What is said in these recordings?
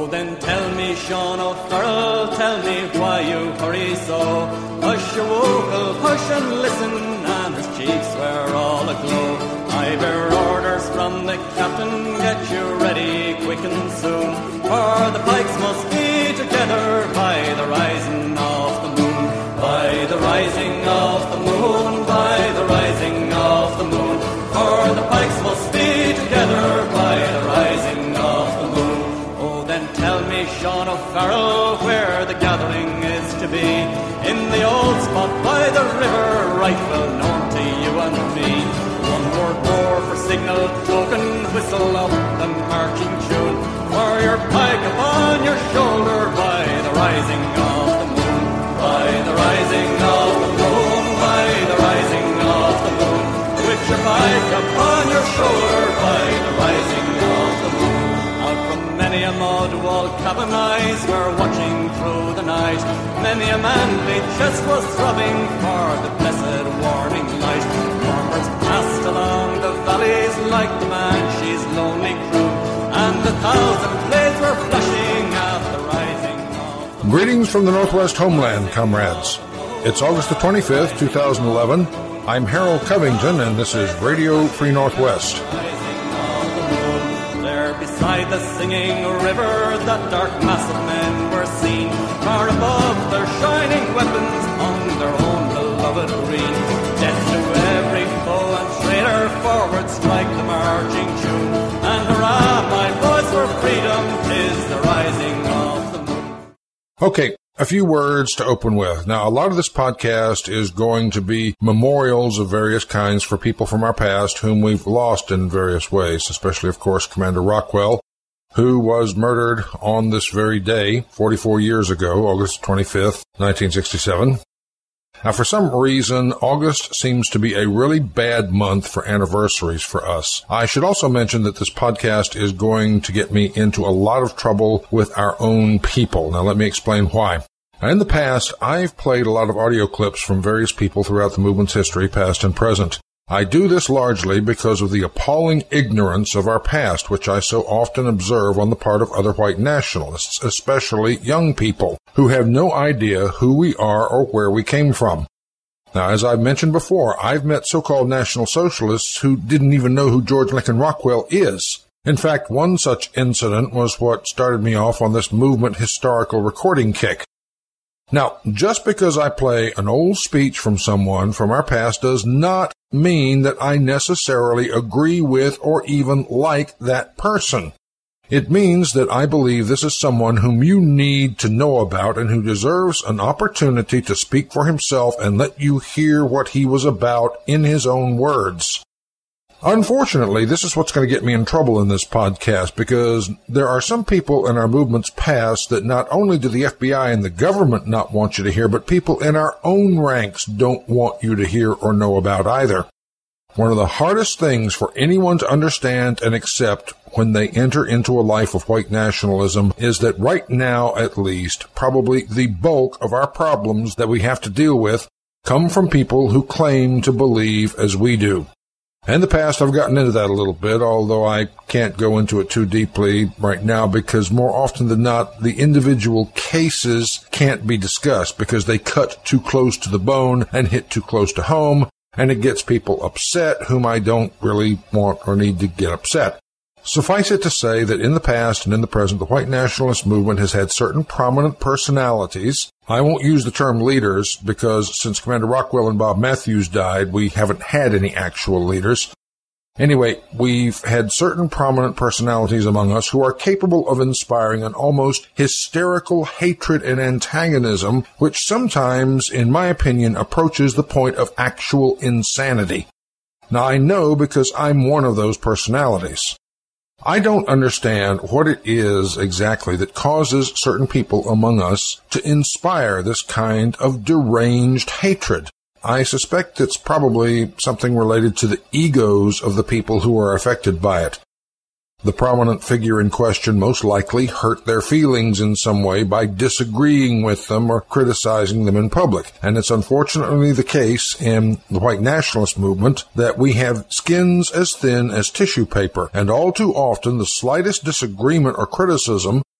Oh, then tell me, Sean O'Farrell, tell me why you hurry so. Hush your wokel, hush and listen, and his cheeks were all aglow. I bear orders from the captain, get you ready quick and soon, for the pikes must be together by the rising of the moon. By the rising of the moon, by the rising of the moon, for the pikes must be together by the rising of the moon. Oh, then tell me, Sean O'Farrell, where the gathering is to be. In the old spot by the river, right well known to you and me. One word more for signal token, whistle up the marching tune, for your pike upon your shoulder by the rising of the moon. By the rising of the moon, by the rising of the moon, with your pike upon your shoulder by the rising of the moon. Out from many a mud wall cabin eyes were watching through the night. Many a manly chest was throbbing for the blessed warning light. Farmers passed along the valleys like the Banshee's lonely crew, and 1,000 blades were flashing at the rising of the... Greetings from the Northwest homeland, comrades. It's August the 25th, 2011. I'm Harold Covington, and this is Radio Free Northwest. There beside the singing river, that dark mass of men were seen, far above their shining weapons on their own beloved green. Death to every foe and traitor, forward strike the marching tune, and hurrah, my boys, for freedom, 'tis the rising of the moon. Okay, a few words to open with. Now, a lot of this podcast is going to be memorials of various kinds for people from our past whom we've lost in various ways, especially, of course, Commander Rockwell, who was murdered on this very day 44 years ago, August 25th, 1967. Now, for some reason, August seems to be a really bad month for anniversaries for us. I should also mention that this podcast is going to get me into a lot of trouble with our own people. Now, let me explain why. Now, in the past, I've played a lot of audio clips from various people throughout the movement's history, past and present. I do this largely because of the appalling ignorance of our past, which I so often observe on the part of other white nationalists, especially young people, who have no idea who we are or where we came from. Now, as I've mentioned before, I've met so-called National Socialists who didn't even know who George Lincoln Rockwell is. In fact, one such incident was what started me off on this movement historical recording kick. Now, just because I play an old speech from someone from our past does not mean that I necessarily agree with or even like that person. It means that I believe this is someone whom you need to know about and who deserves an opportunity to speak for himself and let you hear what he was about in his own words. Unfortunately, this is what's going to get me in trouble in this podcast, because there are some people in our movement's past that not only do the FBI and the government not want you to hear, but people in our own ranks don't want you to hear or know about either. One of the hardest things for anyone to understand and accept when they enter into a life of white nationalism is that right now, at least, probably the bulk of our problems that we have to deal with come from people who claim to believe as we do. In the past, I've gotten into that a little bit, although I can't go into it too deeply right now because more often than not, the individual cases can't be discussed because they cut too close to the bone and hit too close to home, and it gets people upset whom I don't really want or need to get upset. Suffice it to say that in the past and in the present, the white nationalist movement has had certain prominent personalities. I won't use the term leaders because since Commander Rockwell and Bob Matthews died, we haven't had any actual leaders. Anyway, we've had certain prominent personalities among us who are capable of inspiring an almost hysterical hatred and antagonism, which sometimes, in my opinion, approaches the point of actual insanity. Now, I know because I'm one of those personalities. I don't understand what it is exactly that causes certain people among us to inspire this kind of deranged hatred. I suspect it's probably something related to the egos of the people who are affected by it. The prominent figure in question most likely hurt their feelings in some way by disagreeing with them or criticizing them in public. And it's unfortunately the case in the white nationalist movement that we have skins as thin as tissue paper, and all too often the slightest disagreement or criticism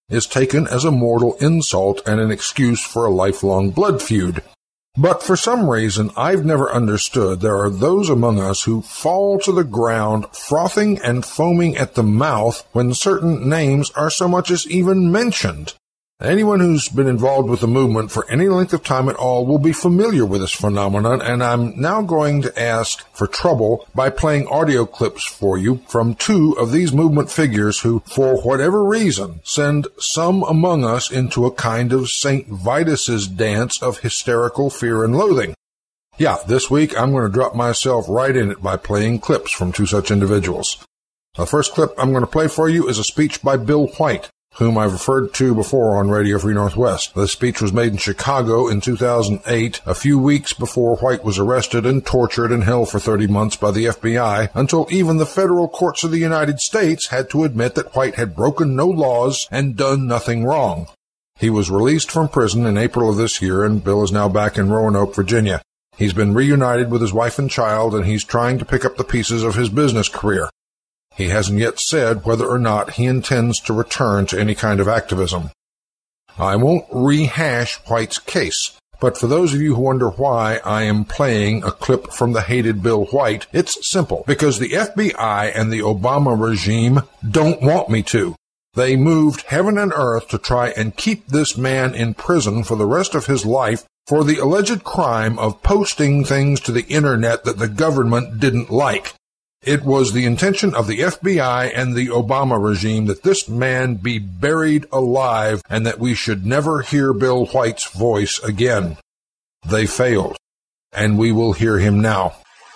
is taken as a mortal insult and an excuse for a lifelong blood feud. But for some reason I've never understood, there are those among us who fall to the ground frothing and foaming at the mouth when certain names are so much as even mentioned. Anyone who's been involved with the movement for any length of time at all will be familiar with this phenomenon, and I'm now going to ask for trouble by playing audio clips for you from two of these movement figures who, for whatever reason, send some among us into a kind of St. Vitus's dance of hysterical fear and loathing. Yeah, this week I'm going to drop myself right in it by playing clips from two such individuals. The first clip I'm going to play for you is a speech by Bill White, whom I've referred to before on Radio Free Northwest. The speech was made in Chicago in 2008, a few weeks before White was arrested and tortured and held for 30 months by the FBI, until even the federal courts of the United States had to admit that White had broken no laws and done nothing wrong. He was released from prison in April of this year, and Bill is now back in Roanoke, Virginia. He's been reunited with his wife and child, and he's trying to pick up the pieces of his business career. He hasn't yet said whether or not he intends to return to any kind of activism. I won't rehash White's case, but for those of you who wonder why I am playing a clip from the hated Bill White, it's simple. Because the FBI and the Obama regime don't want me to. They moved heaven and earth to try and keep this man in prison for the rest of his life for the alleged crime of posting things to the internet that the government didn't like. It was the intention of the FBI and the Obama regime that this man be buried alive and that we should never hear Bill White's voice again. They failed, and we will hear him now.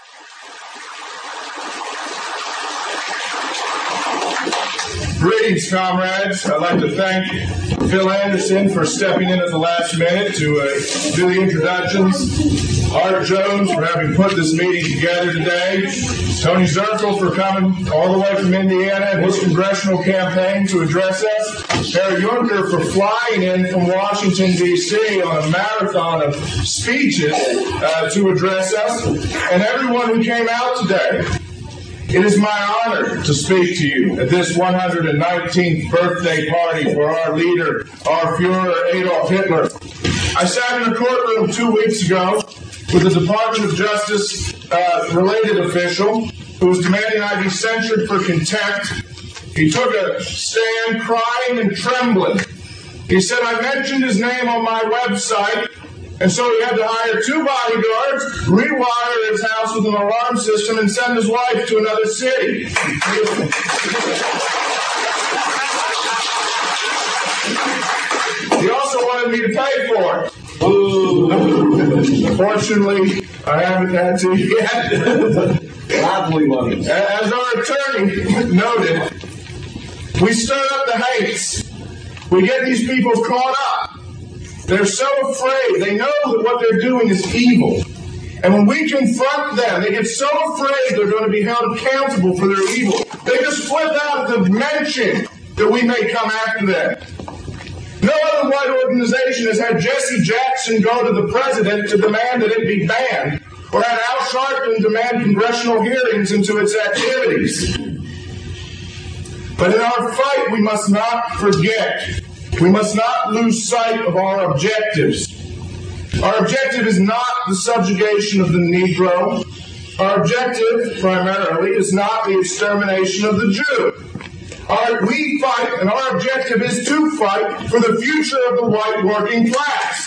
Greetings, comrades. I'd like to thank Phil Anderson for stepping in at the last minute to do the introductions. Art Jones for having put this meeting together today. Tony Zirkle for coming all the way from Indiana and his congressional campaign to address us. Harry Juncker for flying in from Washington, D.C. on a marathon of speeches to address us. And everyone who came out today. It is my honor to speak to you at this 119th birthday party for our leader, our Führer, Adolf Hitler. I sat in a courtroom 2 weeks ago with a Department of Justice related official who was demanding I be censured for contempt. He took a stand crying and trembling. He said I mentioned his name on my website, and so he had to hire 2 bodyguards, rewire his house with an alarm system, and send his wife to another city. He also wanted me to pay for it. Fortunately, I haven't had to yet. Lovely money. As our attorney noted, we stir up the hates. We get these people caught up. They're so afraid. They know that what they're doing is evil. And when we confront them, they get so afraid they're going to be held accountable for their evil. They just flip out at the mention that we may come after them. No other white organization has had Jesse Jackson go to the president to demand that it be banned, or had Al Sharpton demand congressional hearings into its activities. But in our fight, we must not forget. We must not lose sight of our objectives. Our objective is not the subjugation of the Negro. Our objective, primarily, is not the extermination of the Jew. We fight, and our objective is to fight for the future of the white working class.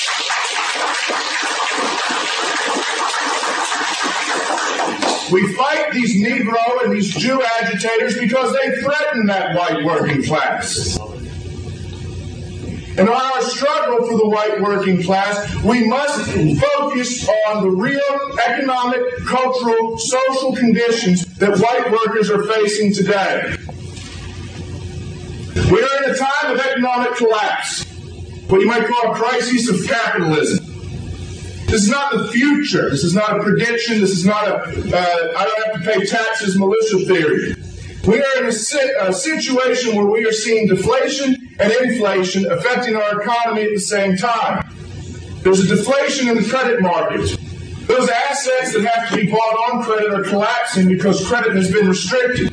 We fight these Negro and these Jew agitators because they threaten that white working class. In our struggle for the white working class, we must focus on the real economic, cultural, social conditions that white workers are facing today. We are in a time of economic collapse, what you might call a crisis of capitalism. This is not the future. This is not a prediction. This is not I don't have to pay taxes militia theory. We are in a situation where we are seeing deflation and inflation affecting our economy at the same time. There's a deflation in the credit market. Those assets that have to be bought on credit are collapsing because credit has been restricted.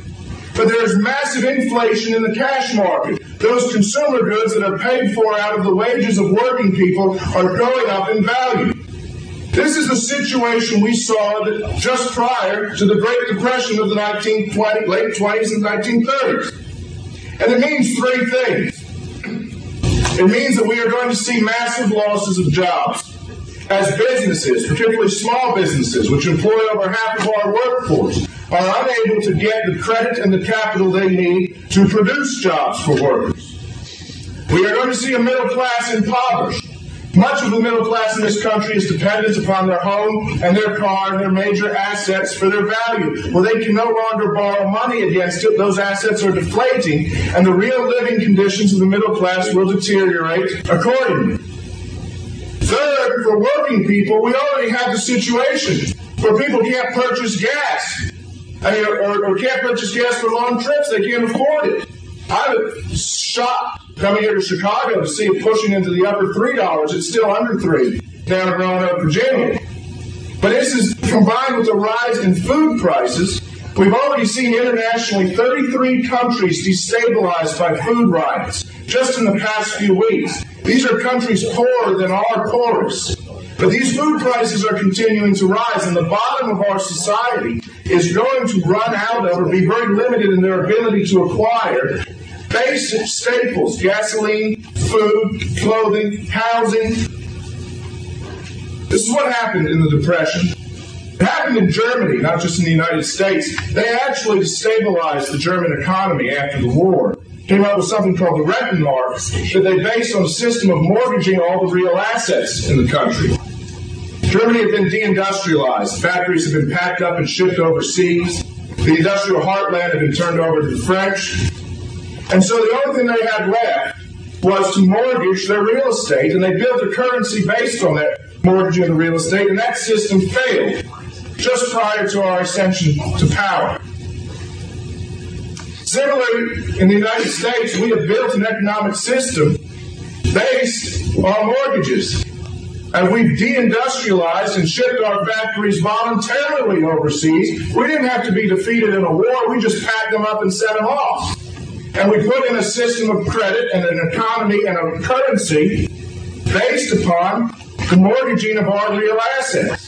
But there's massive inflation in the cash market. Those consumer goods that are paid for out of the wages of working people are going up in value. This is the situation we saw just prior to the Great Depression of the late 20s and 1930s. And it means three things. It means that we are going to see massive losses of jobs as businesses, particularly small businesses, which employ over half of our workforce, are unable to get the credit and the capital they need to produce jobs for workers. We are going to see a middle class impoverished. Much of the middle class in this country is dependent upon their home and their car and their major assets for their value. Well, they can no longer borrow money against it. Those assets are deflating, and the real living conditions of the middle class will deteriorate accordingly. Third, for working people, we already have the situation where people can't purchase gas or can't purchase gas for long trips. They can't afford it. I was shocked coming here to Chicago to see it pushing into the upper $3. It's still under $3 down in Roanoke, Virginia. But this is combined with the rise in food prices. We've already seen internationally 33 countries destabilized by food riots just in the past few weeks. These are countries poorer than our poorest. But these food prices are continuing to rise, and the bottom of our society is going to run out of or be very limited in their ability to acquire basic staples: gasoline, food, clothing, housing. This is what happened in the Depression. It happened in Germany, not just in the United States. They actually destabilized the German economy after the war. Came up with something called the Rentenmark that they based on a system of mortgaging all the real assets in the country. Germany had been deindustrialized. Factories had been packed up and shipped overseas. The industrial heartland had been turned over to the French. And so the only thing they had left was to mortgage their real estate, and they built a currency based on that mortgaging of the real estate, and that system failed just prior to our ascension to power. Similarly, in the United States, we have built an economic system based on mortgages. And we've deindustrialized and shipped our factories voluntarily overseas. We didn't have to be defeated in a war. We just packed them up and sent them off. And we put in a system of credit and an economy and a currency based upon the mortgaging of our real assets.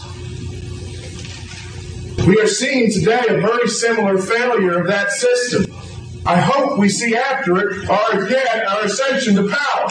We are seeing today a very similar failure of that system. I hope we see after it our ascension to power.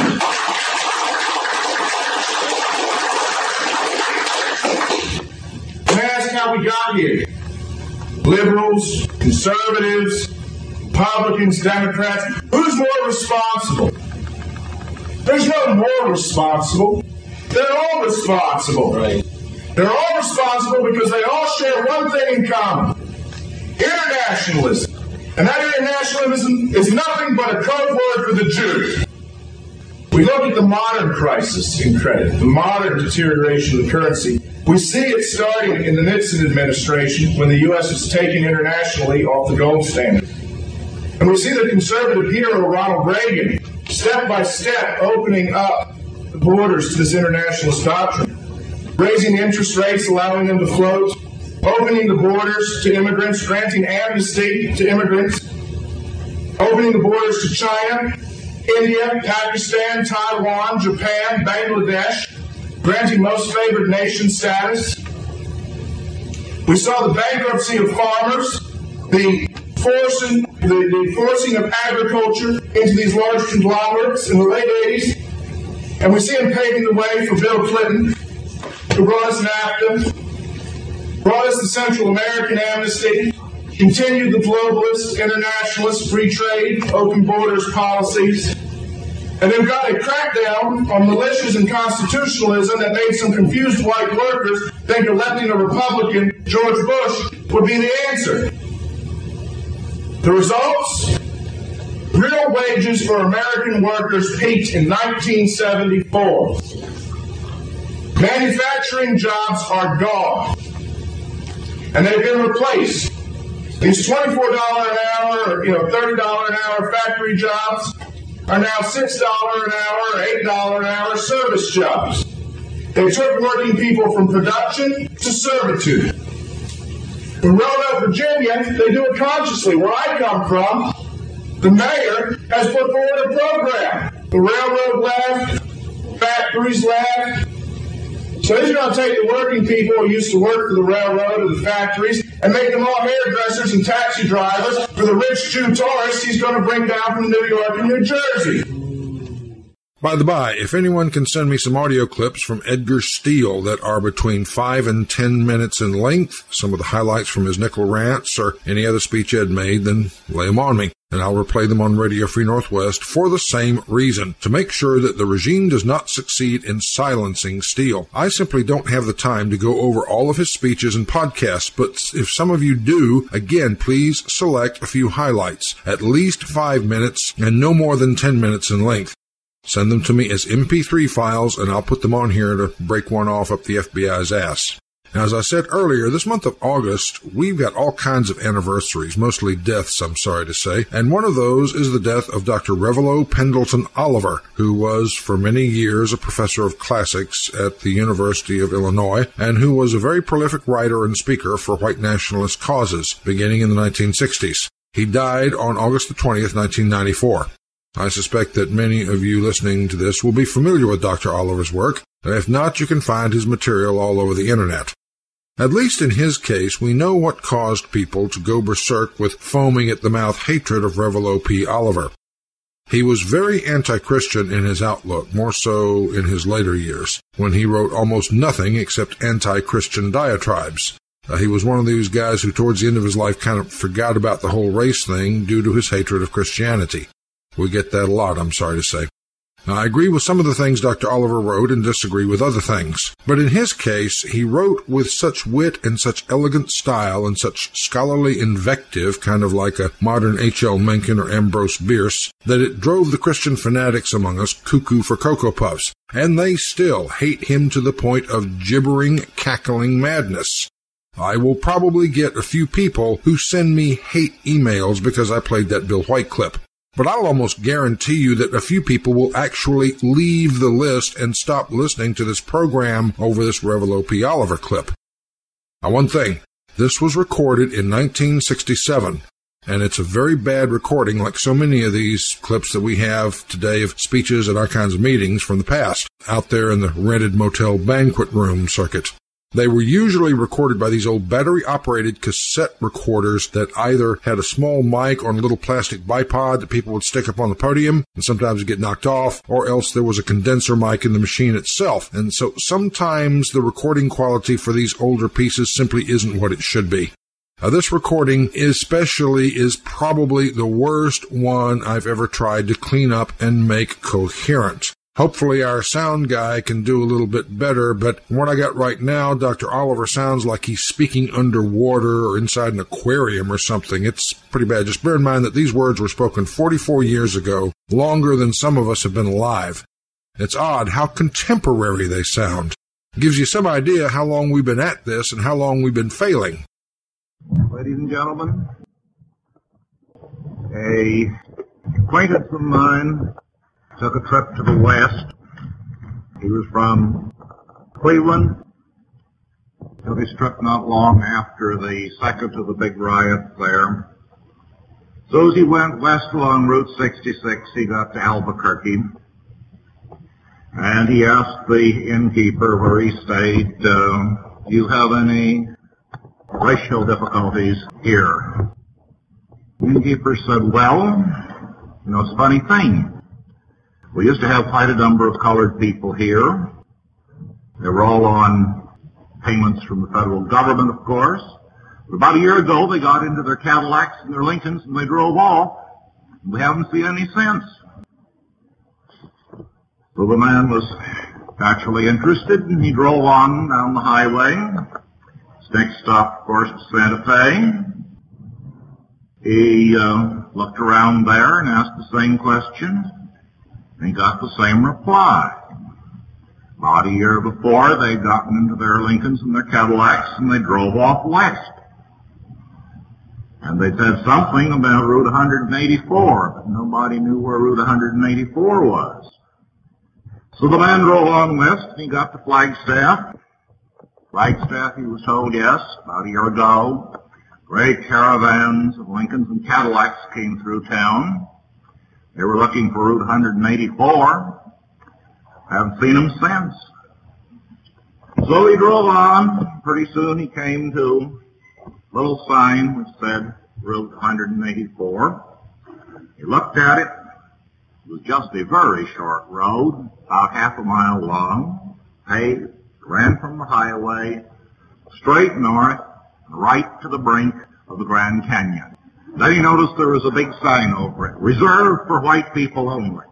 And ask how we got here. Liberals, conservatives, Republicans, Democrats. Who's more responsible? There's no more responsible. They're all responsible. Right. They're all responsible because they all share one thing in common: internationalism. And that internationalism is nothing but a code word for the Jews. We look at the modern crisis in credit, the modern deterioration of the currency. We see it starting in the Nixon administration when the U.S. was taken internationally off the gold standard. And we see the conservative hero, Ronald Reagan, step by step opening up the borders to this internationalist doctrine, raising interest rates, allowing them to float, opening the borders to immigrants, granting amnesty to immigrants, opening the borders to China, India, Pakistan, Taiwan, Japan, Bangladesh, granting most favored nation status. We saw the bankruptcy of farmers, the forcing of agriculture into these large conglomerates in the late 80s. And we see him paving the way for Bill Clinton, who brought us NAFTA, brought us the Central American amnesty, continued the globalist, internationalist, free trade, open borders policies, and then got a crackdown on militias and constitutionalism that made some confused white workers think electing a Republican, George Bush, would be the answer. The results? Real wages for American workers peaked in 1974. Manufacturing jobs are gone. And they've been replaced. These $24 an hour or $30 an hour factory jobs are now $6 an hour or $8 an hour service jobs. They took working people from production to servitude. In Roanoke, Virginia, they do it consciously. Where I come from, the mayor has put forward a program. The railroad left, factories left. So he's going to take the working people who used to work for the railroad or the factories and make them all hairdressers and taxi drivers for the rich Jew tourists he's going to bring down from New York and New Jersey. By the by, if anyone can send me some audio clips from Edgar Steele that are between 5 and 10 minutes in length, some of the highlights from his nickel rants or any other speech Ed made, then lay them on me, and I'll replay them on Radio Free Northwest for the same reason, to make sure that the regime does not succeed in silencing Steele. I simply don't have the time to go over all of his speeches and podcasts, but if some of you do, again, please select a few highlights, at least 5 minutes and no more than 10 minutes in length. Send them to me as MP3 files, and I'll put them on here to break one off up the FBI's ass. Now, as I said earlier, this month of August, we've got all kinds of anniversaries, mostly deaths, I'm sorry to say, and one of those is the death of Dr. Revelo Pendleton Oliver, who was for many years a professor of classics at the University of Illinois, and who was a very prolific writer and speaker for white nationalist causes, beginning in the 1960s. He died on August the 20th, 1994. I suspect that many of you listening to this will be familiar with Dr. Oliver's work, and if not, you can find his material all over the Internet. At least in his case, we know what caused people to go berserk with foaming-at-the-mouth hatred of Revelo P. Oliver. He was very anti-Christian in his outlook, more so in his later years, when he wrote almost nothing except anti-Christian diatribes. He was one of those guys who towards the end of his life kind of forgot about the whole race thing due to his hatred of Christianity. We get that a lot, I'm sorry to say. Now, I agree with some of the things Dr. Oliver wrote and disagree with other things. But in his case, he wrote with such wit and such elegant style and such scholarly invective, kind of like a modern H.L. Mencken or Ambrose Bierce, that it drove the Christian fanatics among us cuckoo for Cocoa Puffs. And they still hate him to the point of gibbering, cackling madness. I will probably get a few people who send me hate emails because I played that Bill White clip. But I'll almost guarantee you that a few people will actually leave the list and stop listening to this program over this Revelo P. Oliver clip. Now, one thing, this was recorded in 1967, and it's a very bad recording like so many of these clips that we have today of speeches at our kinds of meetings from the past, out there in the rented motel banquet room circuit. They were usually recorded by these old battery-operated cassette recorders that either had a small mic on a little plastic bipod that people would stick up on the podium, and sometimes it'd get knocked off, or else there was a condenser mic in the machine itself. And so sometimes the recording quality for these older pieces simply isn't what it should be. Now, this recording especially is probably the worst one I've ever tried to clean up and make coherent. Hopefully our sound guy can do a little bit better, but from what I got right now, Dr. Oliver sounds like he's speaking underwater or inside an aquarium or something. It's pretty bad. Just bear in mind that these words were spoken 44 years ago, longer than some of us have been alive. It's odd how contemporary they sound. It gives you some idea how long we've been at this and how long we've been failing. Ladies and gentlemen, a acquaintance of mine took a trip to the West. He was from Cleveland. Took his trip not long after the second of the big riots there. So as he went west along Route 66, he got to Albuquerque. And he asked the innkeeper where he stayed, do you have any racial difficulties here? The innkeeper said, well, it's a funny thing. We used to have quite a number of colored people here. They were all on payments from the federal government, of course. But about a year ago, they got into their Cadillacs and their Lincolns and they drove off. We haven't seen any since. So the man was naturally interested and he drove on down the highway. His next stop, of course, was Santa Fe. He looked around there and asked the same question. And he got the same reply. About a year before, they'd gotten into their Lincolns and their Cadillacs and they drove off west. And they said something about Route 184, but nobody knew where Route 184 was. So the man drove on west and he got to Flagstaff. Flagstaff, he was told, yes, about a year ago, Great caravans of Lincolns and Cadillacs came through town. They were looking for Route 184. Haven't seen them since. So he drove on. Pretty soon he came to a little sign which said Route 184. He looked at it. It was just a very short road, about half a mile long, paved, ran from the highway, straight north, right to the brink of the Grand Canyon. Then he noticed there was a big sign over it, reserved for white people only.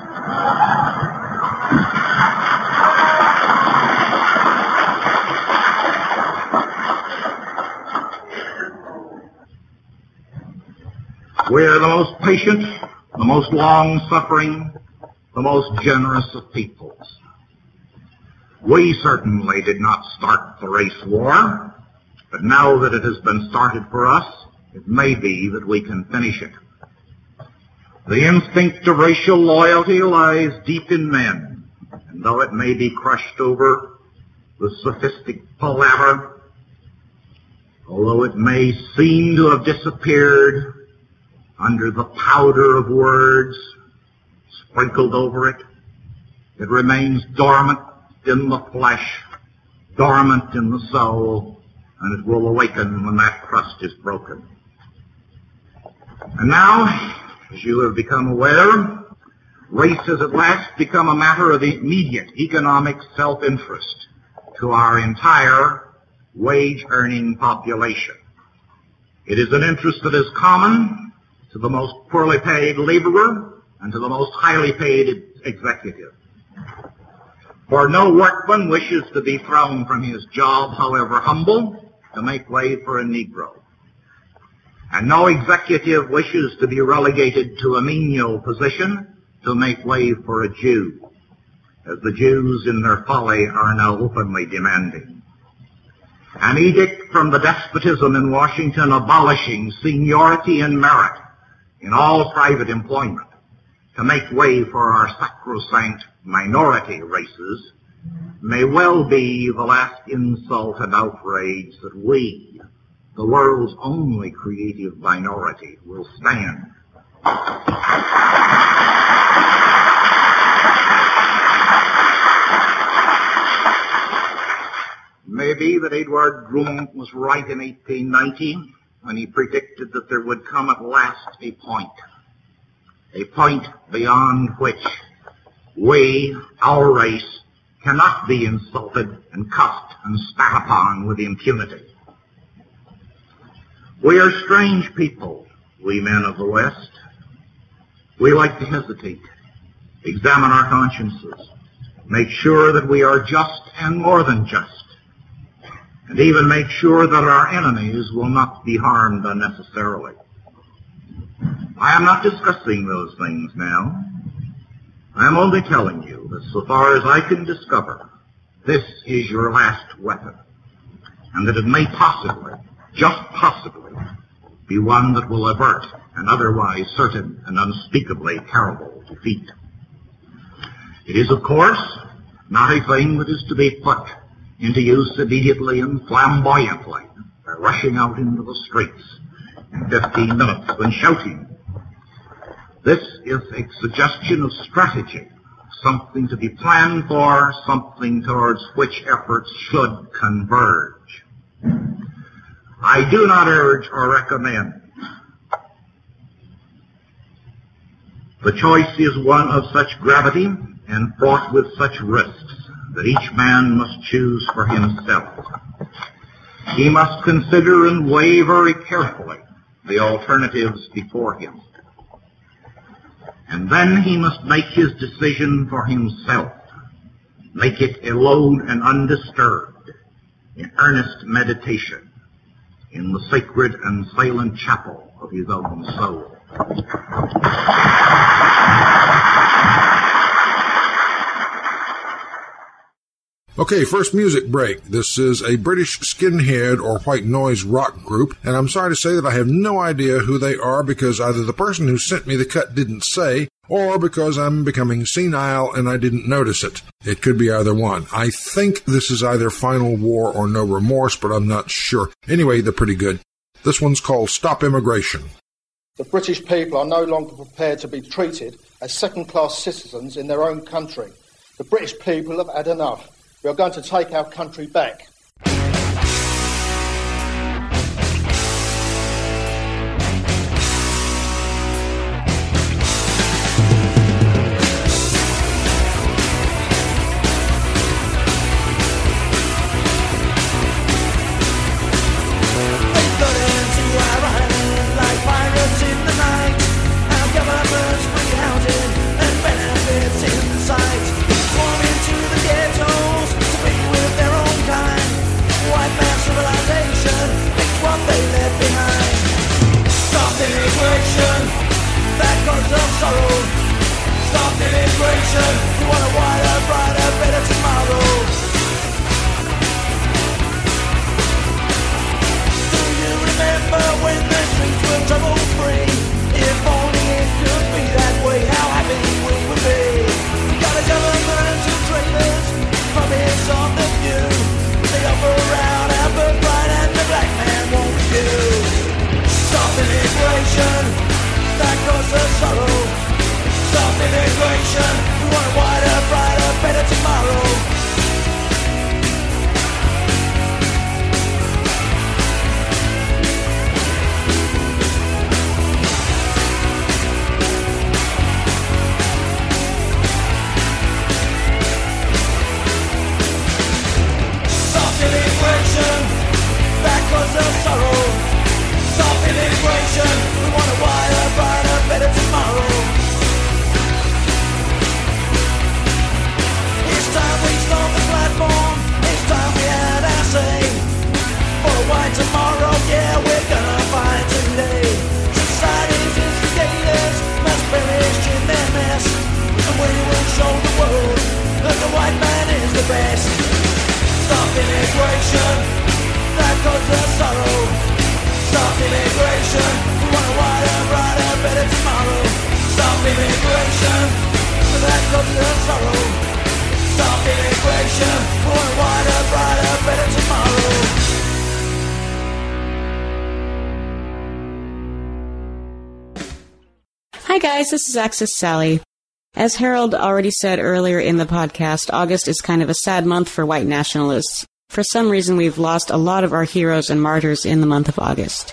We are the most patient, the most long-suffering, the most generous of peoples. We certainly did not start the race war, but now that it has been started for us, it may be that we can finish it. The instinct of racial loyalty lies deep in men, and though it may be crushed over with sophistic palaver, although it may seem to have disappeared under the powder of words sprinkled over it, it remains dormant in the flesh, dormant in the soul, and it will awaken when that crust is broken. And now, as you have become aware, race has at last become a matter of immediate economic self-interest to our entire wage-earning population. It is an interest that is common to the most poorly paid laborer and to the most highly paid executive. For no workman wishes to be thrown from his job, however humble, to make way for a Negro. And no executive wishes to be relegated to a menial position to make way for a Jew, as the Jews in their folly are now openly demanding. An edict from the despotism in Washington abolishing seniority and merit in all private employment to make way for our sacrosanct minority races may well be the last insult and outrage that we, the world's only creative minority, will stand. It may be that Edward Groom was right in 1890 when he predicted that there would come at last a point beyond which we, our race, cannot be insulted and cuffed and spat upon with impunity. We are strange people, we men of the West. We like to hesitate, examine our consciences, make sure that we are just and more than just, and even make sure that our enemies will not be harmed unnecessarily. I am not discussing those things now. I am only telling you that so far as I can discover, this is your last weapon, and that it may possibly, just possibly, be one that will avert an otherwise certain and unspeakably terrible defeat. It is, of course, not a thing that is to be put into use immediately and flamboyantly by rushing out into the streets in 15 minutes and shouting. This is a suggestion of strategy, something to be planned for, something towards which efforts should converge. I do not urge or recommend. The choice is one of such gravity and fraught with such risks that each man must choose for himself. He must consider and weigh very carefully the alternatives before him. And then he must make his decision for himself, make it alone and undisturbed, in earnest meditation, in the sacred and silent chapel of his own soul. Okay, first music break. This is a British skinhead or white noise rock group, and I'm sorry to say that I have no idea who they are because either the person who sent me the cut didn't say, or because I'm becoming senile and I didn't notice it. It could be either one. I think this is either Final War or No Remorse, but I'm not sure. Anyway, they're pretty good. This one's called Stop Immigration. The British people are no longer prepared to be treated as second-class citizens in their own country. The British people have had enough. We are going to take our country back. Hi guys, this is Axis Sally. As Harold already said earlier in the podcast, August is kind of a sad month for white nationalists. For some reason, we've lost a lot of our heroes and martyrs in the month of August.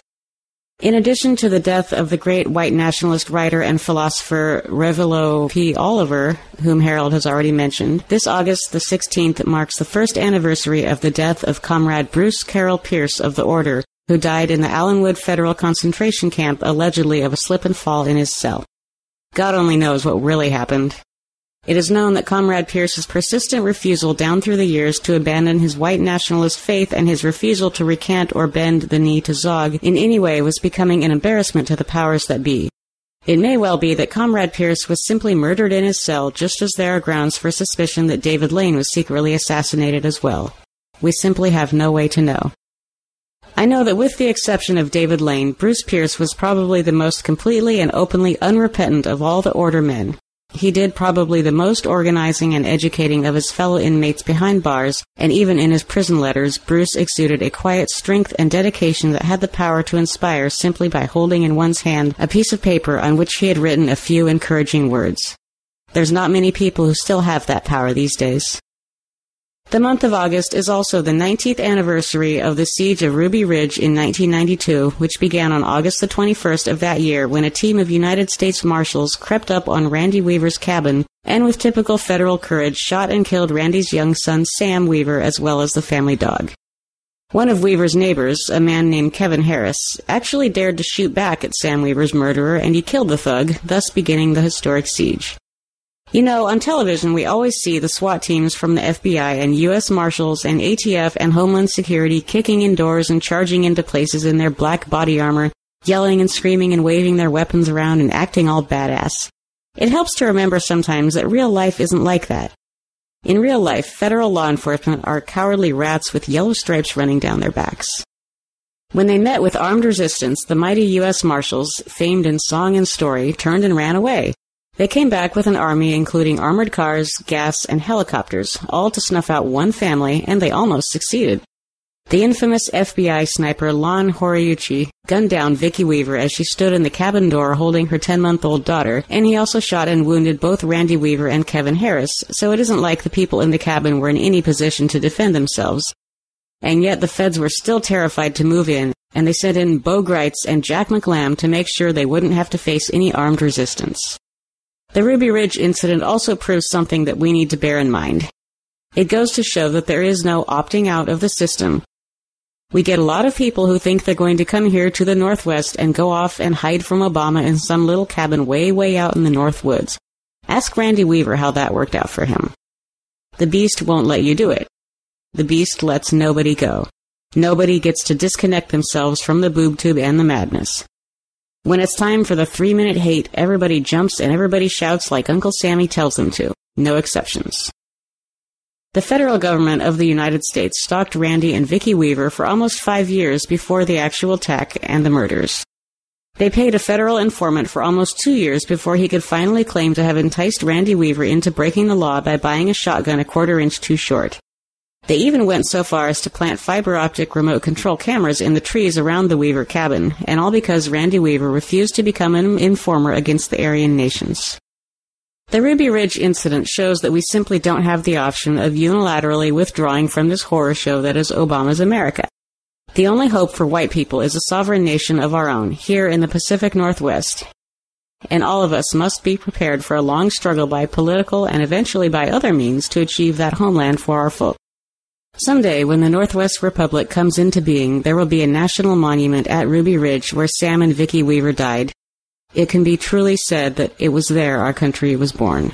In addition to the death of the great white nationalist writer and philosopher Révilo P. Oliver, whom Harold has already mentioned, this August the 16th marks the first anniversary of the death of Comrade Bruce Carroll Pierce of the Order, who died in the Allenwood Federal Concentration Camp allegedly of a slip and fall in his cell. God only knows what really happened. It is known that Comrade Pierce's persistent refusal down through the years to abandon his white nationalist faith and his refusal to recant or bend the knee to Zog in any way was becoming an embarrassment to the powers that be. It may well be that Comrade Pierce was simply murdered in his cell, just as there are grounds for suspicion that David Lane was secretly assassinated as well. We simply have no way to know. I know that with the exception of David Lane, Bruce Pierce was probably the most completely and openly unrepentant of all the Order men. He did probably the most organizing and educating of his fellow inmates behind bars, and even in his prison letters, Bruce exuded a quiet strength and dedication that had the power to inspire simply by holding in one's hand a piece of paper on which he had written a few encouraging words. There's not many people who still have that power these days. The month of August is also the 19th anniversary of the siege of Ruby Ridge in 1992, which began on August the 21st of that year when a team of United States Marshals crept up on Randy Weaver's cabin and with typical federal courage shot and killed Randy's young son Sam Weaver as well as the family dog. One of Weaver's neighbors, a man named Kevin Harris, actually dared to shoot back at Sam Weaver's murderer and he killed the thug, thus beginning the historic siege. You know, on television we always see the SWAT teams from the FBI and U.S. Marshals and ATF and Homeland Security kicking in doors and charging into places in their black body armor, yelling and screaming and waving their weapons around and acting all badass. It helps to remember sometimes that real life isn't like that. In real life, federal law enforcement are cowardly rats with yellow stripes running down their backs. When they met with armed resistance, the mighty U.S. Marshals, famed in song and story, turned and ran away. They came back with an army including armored cars, gas, and helicopters, all to snuff out one family, and they almost succeeded. The infamous FBI sniper Lon Horiuchi gunned down Vicki Weaver as she stood in the cabin door holding her 10-month-old daughter, and he also shot and wounded both Randy Weaver and Kevin Harris, so it isn't like the people in the cabin were in any position to defend themselves. And yet the feds were still terrified to move in, and they sent in Bo Greitz and Jack McLam to make sure they wouldn't have to face any armed resistance. The Ruby Ridge incident also proves something that we need to bear in mind. It goes to show that there is no opting out of the system. We get a lot of people who think they're going to come here to the Northwest and go off and hide from Obama in some little cabin way, way out in the North Woods. Ask Randy Weaver how that worked out for him. The beast won't let you do it. The beast lets nobody go. Nobody gets to disconnect themselves from the boob tube and the madness. When it's time for the 3-minute hate, everybody jumps and everybody shouts like Uncle Sammy tells them to. No exceptions. The federal government of the United States stalked Randy and Vicki Weaver for almost 5 years before the actual attack and the murders. They paid a federal informant for almost 2 years before he could finally claim to have enticed Randy Weaver into breaking the law by buying a shotgun a 1/4 inch too short. They even went so far as to plant fiber optic remote control cameras in the trees around the Weaver cabin, and all because Randy Weaver refused to become an informer against the Aryan nations. The Ruby Ridge incident shows that we simply don't have the option of unilaterally withdrawing from this horror show that is Obama's America. The only hope for white people is a sovereign nation of our own, here in the Pacific Northwest. And all of us must be prepared for a long struggle by political and eventually by other means to achieve that homeland for our folk. Someday, when the Northwest Republic comes into being, there will be a national monument at Ruby Ridge where Sam and Vicki Weaver died. It can be truly said that it was there our country was born.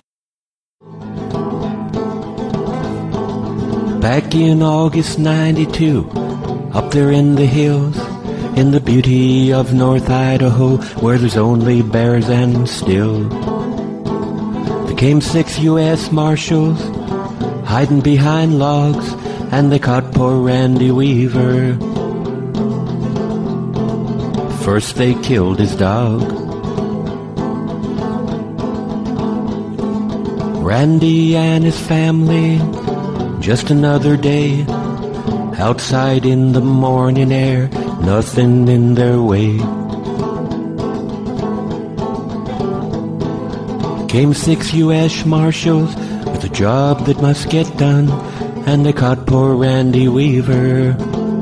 Back in August '92, up there in the hills, in the beauty of North Idaho, where there's only bears and still, there came 6 U.S. Marshals, hiding behind logs, and they caught poor Randy Weaver. First they killed his dog. Randy and his family, just another day, outside in the morning air, nothing in their way. Came 6 U.S. Marshals with a job that must get done, and they caught poor Randy Weaver.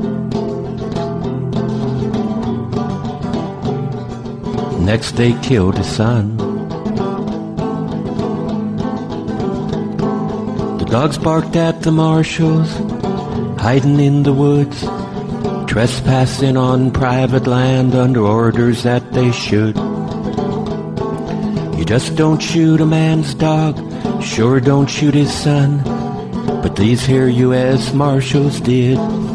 Next they killed his son. Dogs barked at the marshals, hiding in the woods, trespassing on private land under orders that they should. You just don't shoot a man's dog, sure don't shoot his son, but these here U.S. Marshals did.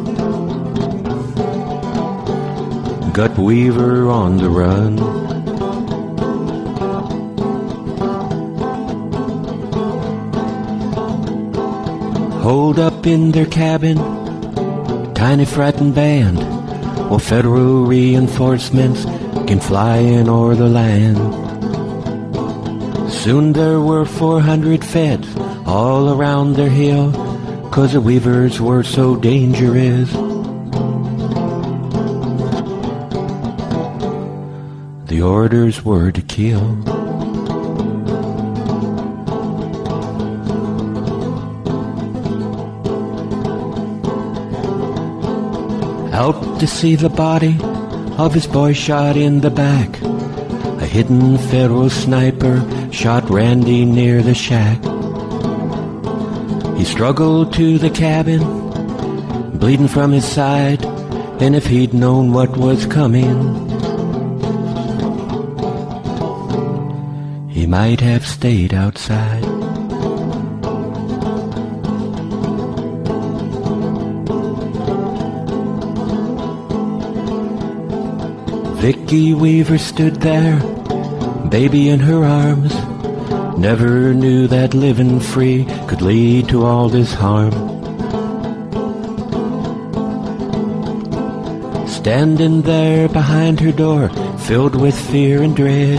Got Weaver on the run. Holed up in their cabin, tiny frightened band, while federal reinforcements came flying o'er the land. Soon there were 400 feds all around their hill, 'cause the Weavers were so dangerous. The orders were to kill. Out to see the body of his boy shot in the back. A hidden federal sniper shot Randy near the shack. He struggled to the cabin, bleeding from his side, and if he'd known what was coming, he might have stayed outside. Vicki Weaver stood there, baby in her arms, never knew that living free could lead to all this harm. Standing there behind her door, filled with fear and dread,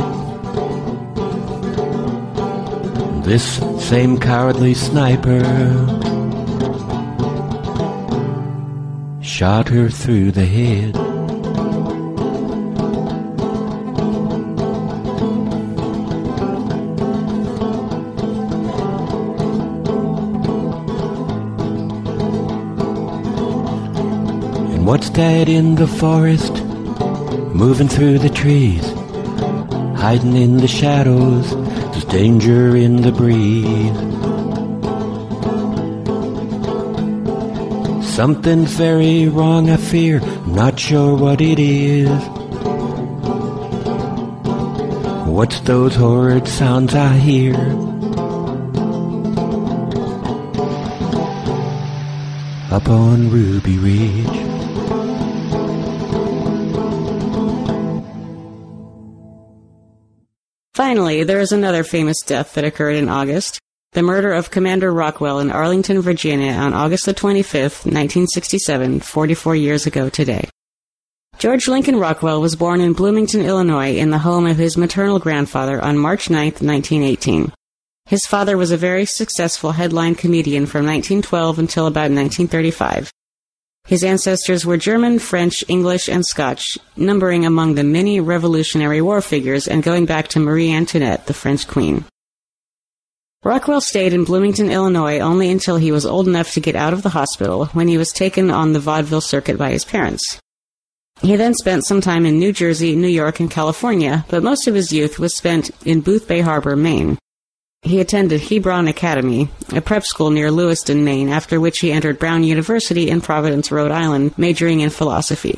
this same cowardly sniper shot her through the head. And what's that in the forest, moving through the trees, hiding in the shadows? There's danger in the breeze. Something's very wrong, I fear, not sure what it is. What's those horrid sounds I hear? Up on Ruby Ridge. Finally, there is another famous death that occurred in August. The murder of Commander Rockwell in Arlington, Virginia on August the 25th, 1967, 44 years ago today. George Lincoln Rockwell was born in Bloomington, Illinois, in the home of his maternal grandfather on March 9, 1918. His father was a very successful headline comedian from 1912 until about 1935. His ancestors were German, French, English, and Scotch, numbering among the many Revolutionary War figures and going back to Marie Antoinette, the French queen. Rockwell stayed in Bloomington, Illinois only until he was old enough to get out of the hospital, when he was taken on the vaudeville circuit by his parents. He then spent some time in New Jersey, New York, and California, but most of his youth was spent in Boothbay Harbor, Maine. He attended Hebron Academy, a prep school near Lewiston, Maine, after which he entered Brown University in Providence, Rhode Island, majoring in philosophy.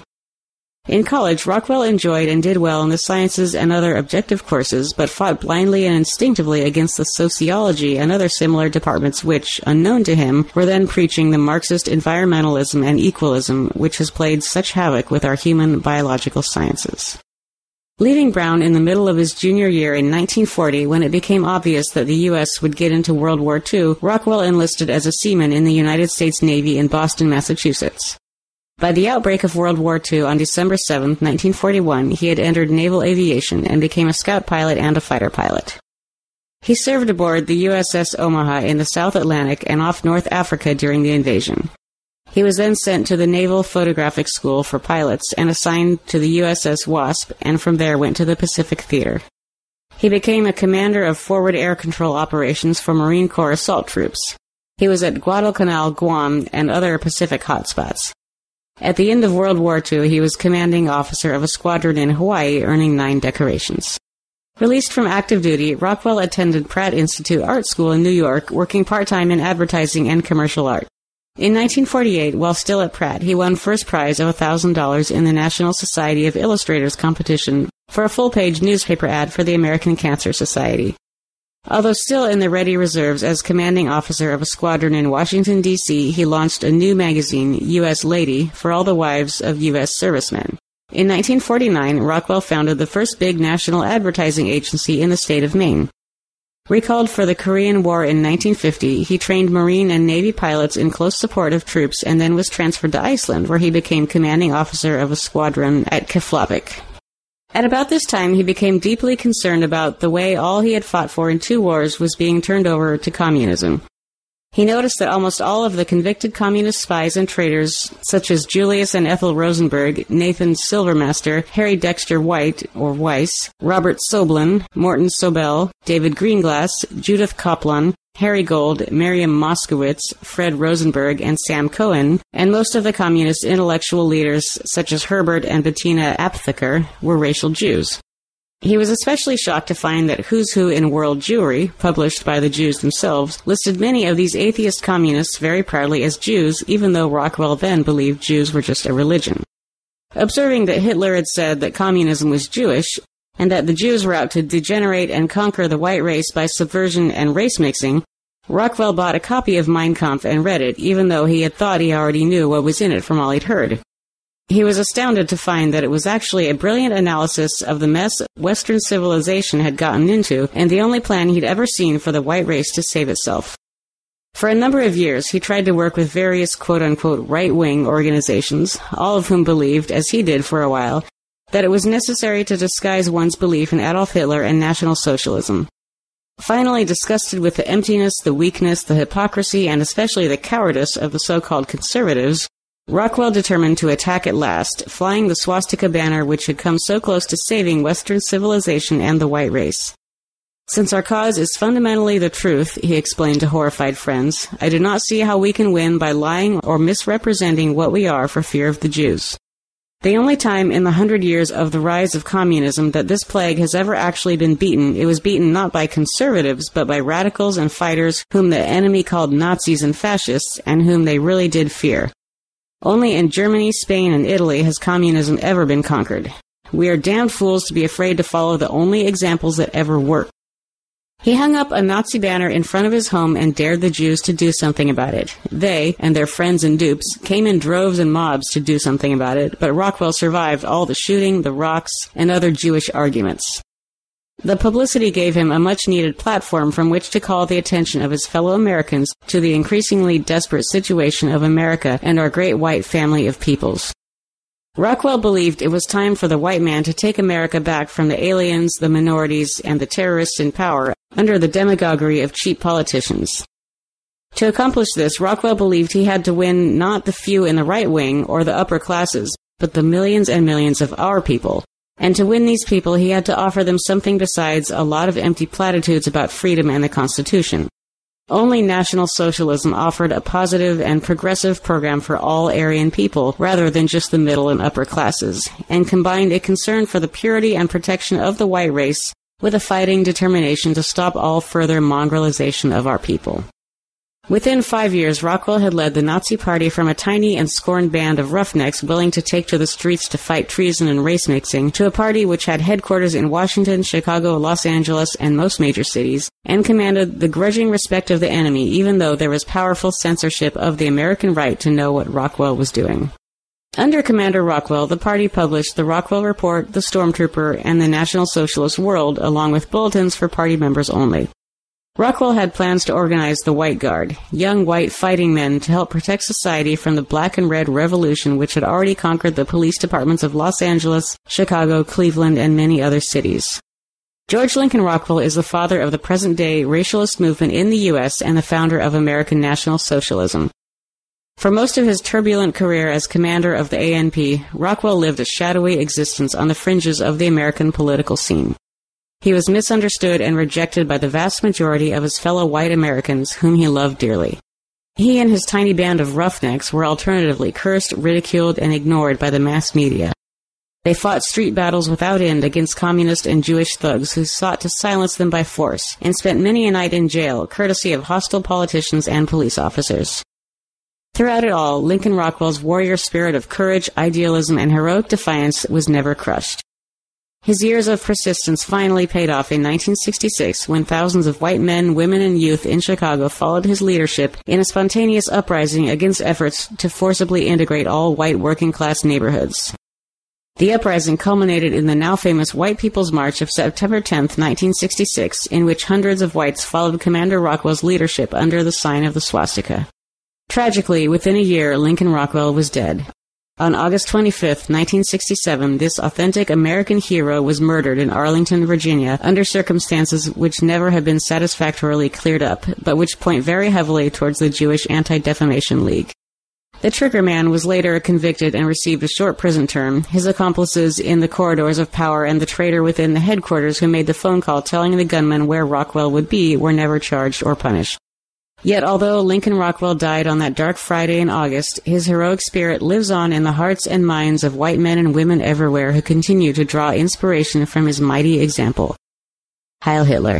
In college, Rockwell enjoyed and did well in the sciences and other objective courses, but fought blindly and instinctively against the sociology and other similar departments which, unknown to him, were then preaching the Marxist environmentalism and equalism which has played such havoc with our human biological sciences. Leaving Brown in the middle of his junior year in 1940, when it became obvious that the U.S. would get into World War II, Rockwell enlisted as a seaman in the United States Navy in Boston, Massachusetts. By the outbreak of World War II on December 7, 1941, he had entered naval aviation and became a scout pilot and a fighter pilot. He served aboard the USS Omaha in the South Atlantic and off North Africa during the invasion. He was then sent to the Naval Photographic School for pilots and assigned to the USS Wasp, and from there went to the Pacific Theater. He became a commander of forward air control operations for Marine Corps assault troops. He was at Guadalcanal, Guam, and other Pacific hotspots. At the end of World War II, he was commanding officer of a squadron in Hawaii, earning 9 decorations. Released from active duty, Rockwell attended Pratt Institute Art School in New York, working part-time in advertising and commercial art. In 1948, while still at Pratt, he won first prize of $1,000 in the National Society of Illustrators competition for a full-page newspaper ad for the American Cancer Society. Although still in the ready reserves as commanding officer of a squadron in Washington, D.C., he launched a new magazine, U.S. Lady, for all the wives of U.S. servicemen. In 1949, Rockwell founded the first big national advertising agency in the state of Maine. Recalled for the Korean War in 1950, he trained Marine and Navy pilots in close support of troops and then was transferred to Iceland, where he became commanding officer of a squadron at Keflavik. At about this time, he became deeply concerned about the way all he had fought for in 2 wars was being turned over to communism. He noticed that almost all of the convicted communist spies and traitors, such as Julius and Ethel Rosenberg, Nathan Silvermaster, Harry Dexter White, or Weiss, Robert Soblin, Morton Sobel, David Greenglass, Judith Kaplan, Harry Gold, Miriam Moskowitz, Fred Rosenberg, and Sam Cohen, and most of the communist intellectual leaders, such as Herbert and Bettina Aptheker, were racial Jews. He was especially shocked to find that Who's Who in World Jewry, published by the Jews themselves, listed many of these atheist communists very proudly as Jews, even though Rockwell then believed Jews were just a religion. Observing that Hitler had said that communism was Jewish, and that the Jews were out to degenerate and conquer the white race by subversion and race mixing, Rockwell bought a copy of Mein Kampf and read it, even though he had thought he already knew what was in it from all he'd heard. He was astounded to find that it was actually a brilliant analysis of the mess Western civilization had gotten into, and the only plan he'd ever seen for the white race to save itself. For a number of years, he tried to work with various quote-unquote right-wing organizations, all of whom believed, as he did for a while, that it was necessary to disguise one's belief in Adolf Hitler and National Socialism. Finally, disgusted with the emptiness, the weakness, the hypocrisy, and especially the cowardice of the so-called conservatives, Rockwell determined to attack at last, flying the swastika banner which had come so close to saving Western civilization and the white race. "Since our cause is fundamentally the truth," he explained to horrified friends, "I do not see how we can win by lying or misrepresenting what we are for fear of the Jews." The only time in the 100 years of the rise of communism that this plague has ever actually been beaten, it was beaten not by conservatives, but by radicals and fighters whom the enemy called Nazis and fascists, and whom they really did fear. Only in Germany, Spain, and Italy has communism ever been conquered. We are damned fools to be afraid to follow the only examples that ever work. He hung up a Nazi banner in front of his home and dared the Jews to do something about it. They, and their friends and dupes, came in droves and mobs to do something about it, but Rockwell survived all the shooting, the rocks, and other Jewish arguments. The publicity gave him a much-needed platform from which to call the attention of his fellow Americans to the increasingly desperate situation of America and our great white family of peoples. Rockwell believed it was time for the white man to take America back from the aliens, the minorities, and the terrorists in power under the demagoguery of cheap politicians. To accomplish this, Rockwell believed he had to win not the few in the right wing or the upper classes, but the millions and millions of our people. And to win these people, he had to offer them something besides a lot of empty platitudes about freedom and the Constitution. Only National Socialism offered a positive and progressive program for all Aryan people, rather than just the middle and upper classes, and combined a concern for the purity and protection of the white race with a fighting determination to stop all further mongrelization of our people. Within 5 years, Rockwell had led the Nazi Party from a tiny and scorned band of roughnecks willing to take to the streets to fight treason and race mixing to a party which had headquarters in Washington, Chicago, Los Angeles, and most major cities, and commanded the grudging respect of the enemy, even though there was powerful censorship of the American right to know what Rockwell was doing. Under Commander Rockwell, the party published the Rockwell Report, the Stormtrooper, and the National Socialist World, along with bulletins for party members only. Rockwell had plans to organize the White Guard, young white fighting men to help protect society from the black and red revolution which had already conquered the police departments of Los Angeles, Chicago, Cleveland, and many other cities. George Lincoln Rockwell is the father of the present-day racialist movement in the U.S. and the founder of American National Socialism. For most of his turbulent career as commander of the ANP, Rockwell lived a shadowy existence on the fringes of the American political scene. He was misunderstood and rejected by the vast majority of his fellow white Americans, whom he loved dearly. He and his tiny band of roughnecks were alternatively cursed, ridiculed, and ignored by the mass media. They fought street battles without end against communist and Jewish thugs who sought to silence them by force, and spent many a night in jail, courtesy of hostile politicians and police officers. Throughout it all, Lincoln Rockwell's warrior spirit of courage, idealism, and heroic defiance was never crushed. His years of persistence finally paid off in 1966 when thousands of white men, women, and youth in Chicago followed his leadership in a spontaneous uprising against efforts to forcibly integrate all white working-class neighborhoods. The uprising culminated in the now famous White People's March of September 10, 1966, in which hundreds of whites followed Commander Rockwell's leadership under the sign of the swastika. Tragically, within a year, Lincoln Rockwell was dead. On August 25, 1967, this authentic American hero was murdered in Arlington, Virginia, under circumstances which never have been satisfactorily cleared up, but which point very heavily towards the Jewish Anti-Defamation League. The trigger man was later convicted and received a short prison term. His accomplices in the corridors of power and the traitor within the headquarters who made the phone call telling the gunman where Rockwell would be were never charged or punished. Yet although Lincoln Rockwell died on that dark Friday in August, his heroic spirit lives on in the hearts and minds of white men and women everywhere who continue to draw inspiration from his mighty example. Heil Hitler.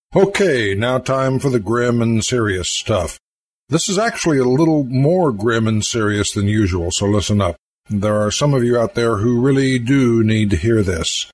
Okay, now time for the grim and serious stuff. This is actually a little more grim and serious than usual, so listen up. There are some of you out there who really do need to hear this.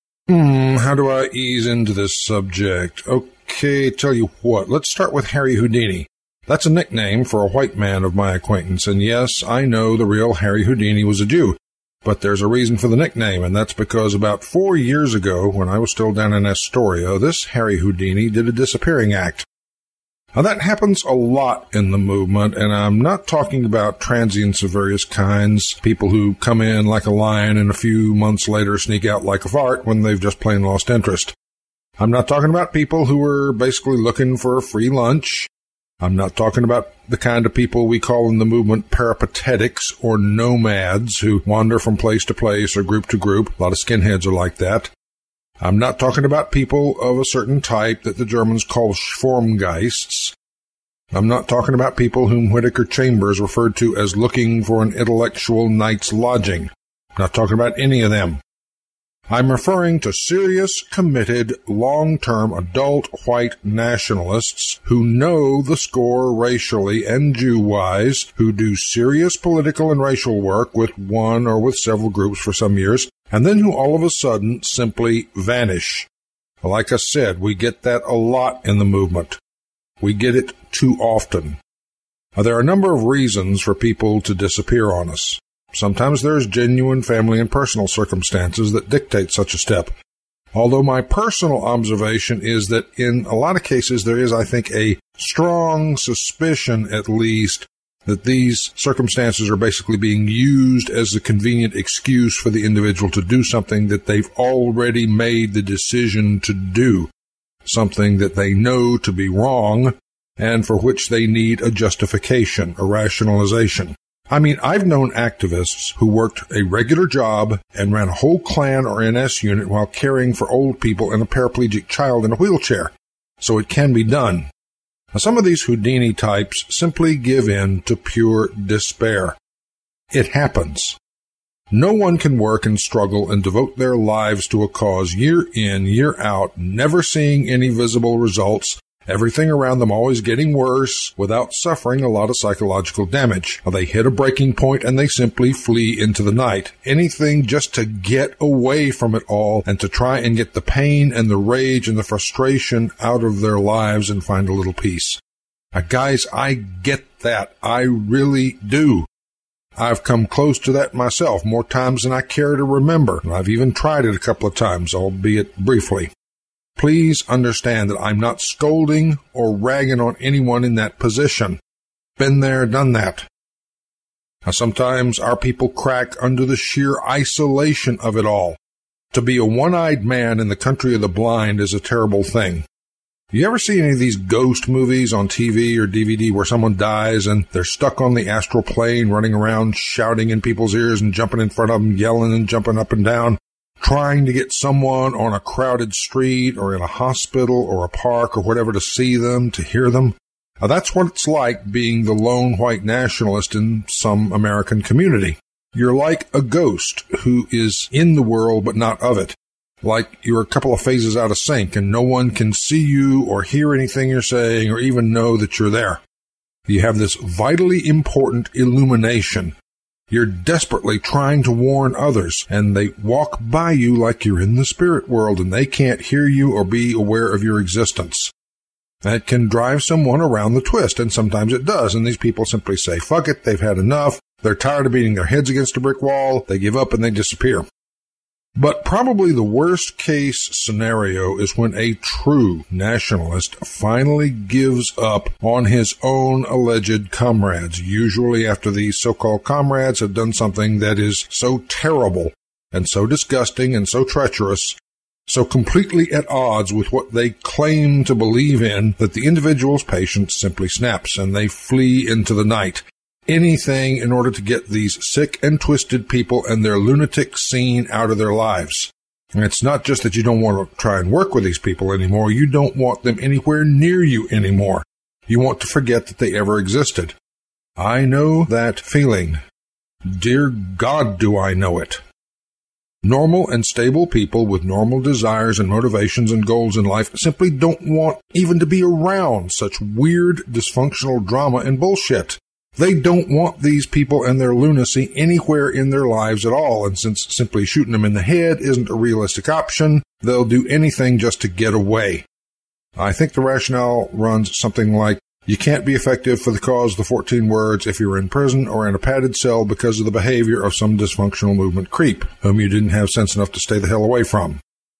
How do I ease into this subject? Okay, tell you what, let's start with Harry Houdini. That's a nickname for a white man of my acquaintance, and yes, I know the real Harry Houdini was a Jew. But there's a reason for the nickname, and that's because about 4 years ago, when I was still down in Astoria, this Harry Houdini did a disappearing act. Now, that happens a lot in the movement, and I'm not talking about transients of various kinds, people who come in like a lion and a few months later sneak out like a fart when they've just plain lost interest. I'm not talking about people who are basically looking for a free lunch. I'm not talking about the kind of people we call in the movement peripatetics or nomads who wander from place to place or group to group. A lot of skinheads are like that. I'm not talking about people of a certain type that the Germans call Schwarmgeists. I'm not talking about people whom Whittaker Chambers referred to as looking for an intellectual night's lodging. I'm not talking about any of them. I'm referring to serious, committed, long-term adult white nationalists who know the score racially and Jew-wise, who do serious political and racial work with one or with several groups for some years, and then who all of a sudden simply vanish. Like I said, we get that a lot in the movement. We get it too often. Now, there are a number of reasons for people to disappear on us. Sometimes there's genuine family and personal circumstances that dictate such a step. Although my personal observation is that in a lot of cases there is, I think, a strong suspicion at least that these circumstances are basically being used as a convenient excuse for the individual to do something that they've already made the decision to do, something that they know to be wrong and for which they need a justification, a rationalization. I mean, I've known activists who worked a regular job and ran a whole Klan or NS unit while caring for old people and a paraplegic child in a wheelchair. So it can be done. Now, some of these Houdini types simply give in to pure despair. It happens. No one can work and struggle and devote their lives to a cause year in, year out, never seeing any visible results, everything around them always getting worse without suffering a lot of psychological damage. They hit a breaking point and they simply flee into the night. Anything just to get away from it all and to try and get the pain and the rage and the frustration out of their lives and find a little peace. Now, guys, I get that. I really do. I've come close to that myself more times than I care to remember. I've even tried it a couple of times, albeit briefly. Please understand that I'm not scolding or ragging on anyone in that position. Been there, done that. Now, sometimes our people crack under the sheer isolation of it all. To be a one-eyed man in the country of the blind is a terrible thing. You ever see any of these ghost movies on TV or DVD where someone dies and they're stuck on the astral plane running around shouting in people's ears and jumping in front of them, yelling and jumping up and down? Trying to get someone on a crowded street or in a hospital or a park or whatever to see them, to hear them. Now, that's what it's like being the lone white nationalist in some American community. You're like a ghost who is in the world but not of it. Like you're a couple of phases out of sync and no one can see you or hear anything you're saying or even know that you're there. You have this vitally important illumination. You're desperately trying to warn others, and they walk by you like you're in the spirit world, and they can't hear you or be aware of your existence. That can drive someone around the twist, and sometimes it does, and these people simply say, fuck it, they've had enough, they're tired of beating their heads against a brick wall, they give up and they disappear. But probably the worst case scenario is when a true nationalist finally gives up on his own alleged comrades, usually after these so-called comrades have done something that is so terrible and so disgusting and so treacherous, so completely at odds with what they claim to believe in, that the individual's patience simply snaps and they flee into the night. Anything in order to get these sick and twisted people and their lunatic scene out of their lives. And it's not just that you don't want to try and work with these people anymore. You don't want them anywhere near you anymore. You want to forget that they ever existed. I know that feeling. Dear God, do I know it. Normal and stable people with normal desires and motivations and goals in life simply don't want even to be around such weird, dysfunctional drama and bullshit. They don't want these people and their lunacy anywhere in their lives at all, and since simply shooting them in the head isn't a realistic option, they'll do anything just to get away. I think the rationale runs something like, you can't be effective for the cause of the 14 words if you're in prison or in a padded cell because of the behavior of some dysfunctional movement creep, whom you didn't have sense enough to stay the hell away from.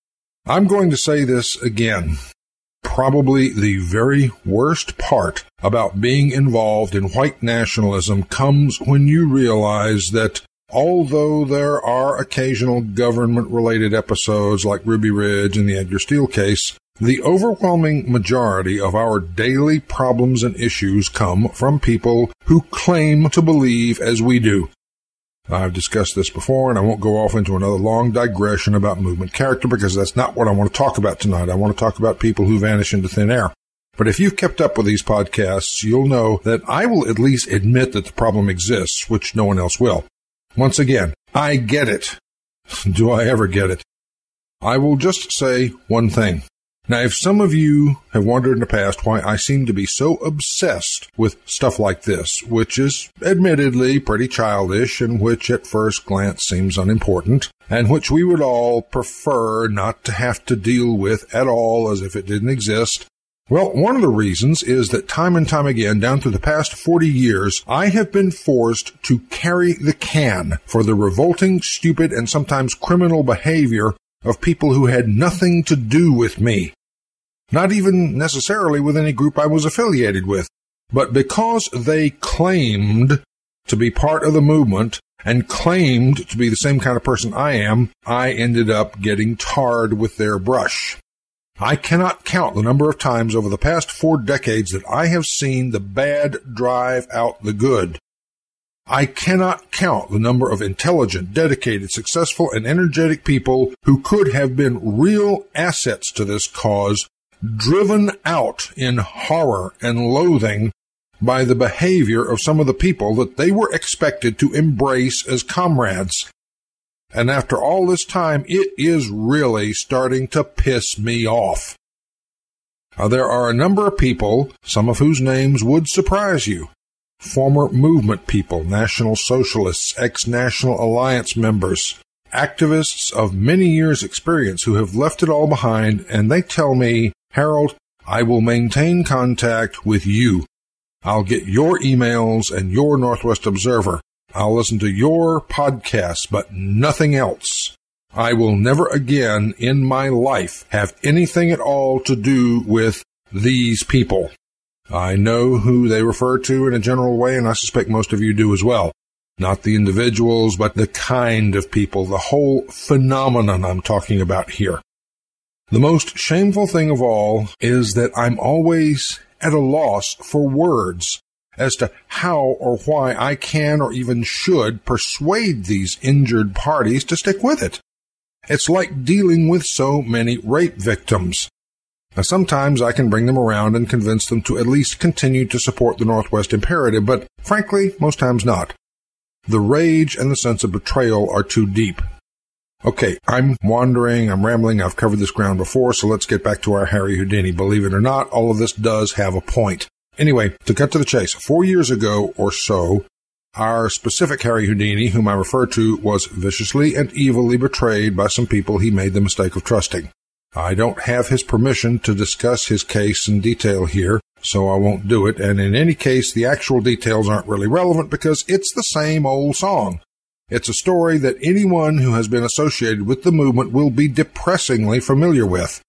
I'm going to say this again. Probably the very worst part about being involved in white nationalism comes when you realize that although there are occasional government-related episodes like Ruby Ridge and the Edgar Steele case, the overwhelming majority of our daily problems and issues come from people who claim to believe as we do. I've discussed this before, and I won't go off into another long digression about movement character because that's not what I want to talk about tonight. I want to talk about people who vanish into thin air. But if you've kept up with these podcasts, you'll know that I will at least admit that the problem exists, which no one else will. Once again, I get it. Do I ever get it? I will just say one thing. Now, if some of you have wondered in the past why I seem to be so obsessed with stuff like this, which is admittedly pretty childish and which at first glance seems unimportant, and which we would all prefer not to have to deal with at all as if it didn't exist, well, one of the reasons is that time and time again, down through the past 40 years, I have been forced to carry the can for the revolting, stupid, and sometimes criminal behavior of people who had nothing to do with me. Not even necessarily with any group I was affiliated with, but because they claimed to be part of the movement and claimed to be the same kind of person I am, I ended up getting tarred with their brush. I cannot count the number of times over the past 4 decades that I have seen the bad drive out the good. I cannot count the number of intelligent, dedicated, successful, and energetic people who could have been real assets to this cause, driven out in horror and loathing by the behavior of some of the people that they were expected to embrace as comrades. And after all this time, it is really starting to piss me off. There are a number of people, some of whose names would surprise you. Former movement people, National Socialists, ex-National Alliance members, activists of many years' experience who have left it all behind, and they tell me, Harold, I will maintain contact with you. I'll get your emails and your Northwest Observer. I'll listen to your podcasts, but nothing else. I will never again in my life have anything at all to do with these people. I know who they refer to in a general way, and I suspect most of you do as well. Not the individuals, but the kind of people, the whole phenomenon I'm talking about here. The most shameful thing of all is that I'm always at a loss for words as to how or why I can or even should persuade these injured parties to stick with it. It's like dealing with so many rape victims. Now, sometimes I can bring them around and convince them to at least continue to support the Northwest Imperative, but frankly, most times not. The rage and the sense of betrayal are too deep. Okay, I'm wandering, I'm rambling, I've covered this ground before, so let's get back to our Harry Houdini. Believe it or not, all of this does have a point. Anyway, to cut to the chase, 4 years ago or so, our specific Harry Houdini, whom I refer to, was viciously and evilly betrayed by some people he made the mistake of trusting. I don't have his permission to discuss his case in detail here, so I won't do it, and in any case, the actual details aren't really relevant because it's the same old song. It's a story that anyone who has been associated with the movement will be depressingly familiar with.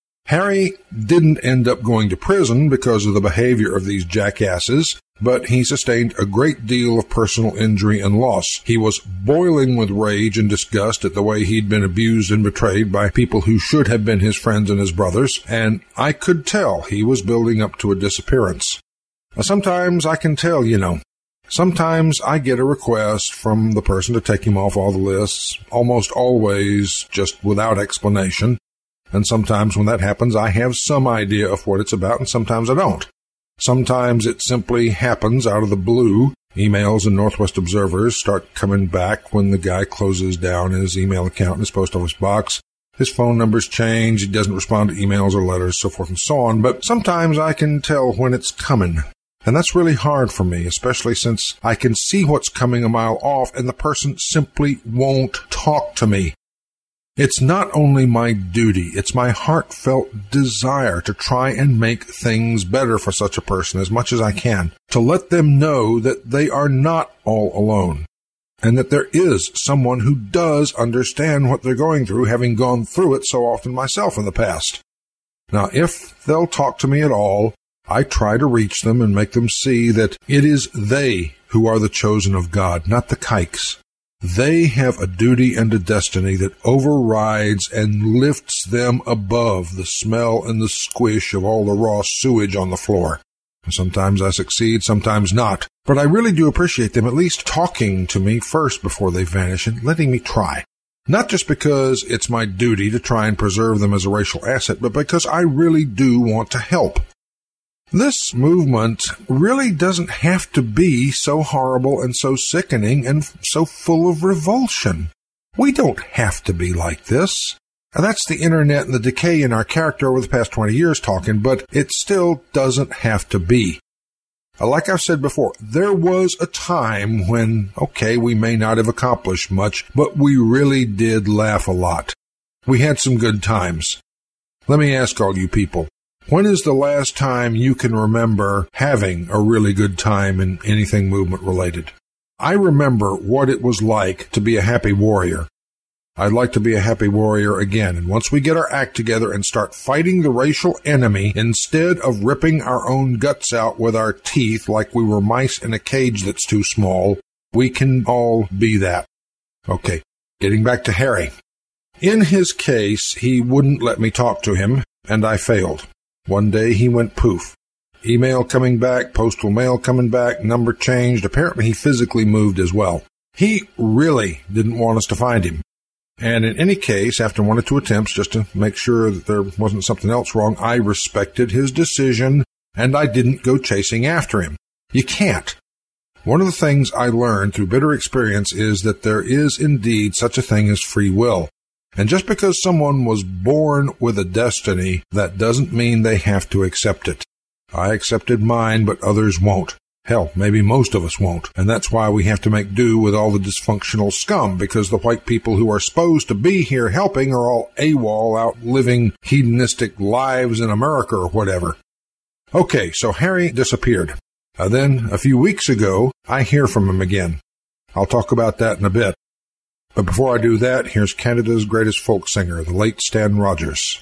Harry didn't end up going to prison because of the behavior of these jackasses, but he sustained a great deal of personal injury and loss. He was boiling with rage and disgust at the way he'd been abused and betrayed by people who should have been his friends and his brothers, and I could tell he was building up to a disappearance. Sometimes I can tell, Sometimes I get a request from the person to take him off all the lists, almost always just without explanation. And sometimes when that happens, I have some idea of what it's about, and sometimes I don't. Sometimes it simply happens out of the blue Emails and Northwest Observers start coming back when the guy closes down his email account in his post office box. His phone numbers change, he doesn't respond to emails or letters, so forth and so on, but sometimes I can tell when it's coming. And that's really hard for me, especially since I can see what's coming a mile off and the person simply won't talk to me. It's not only my duty, it's my heartfelt desire to try and make things better for such a person as much as I can, to let them know that they are not all alone, and that there is someone who does understand what they're going through, having gone through it so often myself in the past. Now, if they'll talk to me at all, I try to reach them and make them see that it is they who are the chosen of God, not the kikes. They have a duty and a destiny that overrides and lifts them above the smell and the squish of all the raw sewage on the floor. Sometimes I succeed, sometimes not. But I really do appreciate them at least talking to me first before they vanish and letting me try. Not just because it's my duty to try and preserve them as a racial asset, but because I really do want to help. This movement really doesn't have to be so horrible and so sickening and so full of revulsion. We don't have to be like this. And that's the internet and the decay in our character over the past 20 years talking, but it still doesn't have to be. Like I've said before, there was a time when, okay, we may not have accomplished much, but we really did laugh a lot. We had some good times. Let me ask all you people, when is the last time you can remember having a really good time in anything movement related? I remember what it was like to be a happy warrior. I'd like to be a happy warrior again, and once we get our act together and start fighting the racial enemy instead of ripping our own guts out with our teeth like we were mice in a cage that's too small, we can all be that. Okay, getting back to Harry. In his case, he wouldn't let me talk to him, and I failed. One day he went poof. Email coming back, postal mail coming back, number changed. Apparently he physically moved as well. He really didn't want us to find him. And in any case, after one or two attempts, just to make sure that there wasn't something else wrong, I respected his decision, and I didn't go chasing after him. You can't. One of the things I learned through bitter experience is that there is indeed such a thing as free will. And just because someone was born with a destiny, that doesn't mean they have to accept it. I accepted mine, but others won't. Hell, maybe most of us won't. And that's why we have to make do with all the dysfunctional scum, because the white people who are supposed to be here helping are all AWOL out living hedonistic lives in America or whatever. Okay, so Harry disappeared. Then, a few weeks ago, I hear from him again. I'll talk about that in a bit. But before I do that, here's Canada's greatest folk singer, the late Stan Rogers.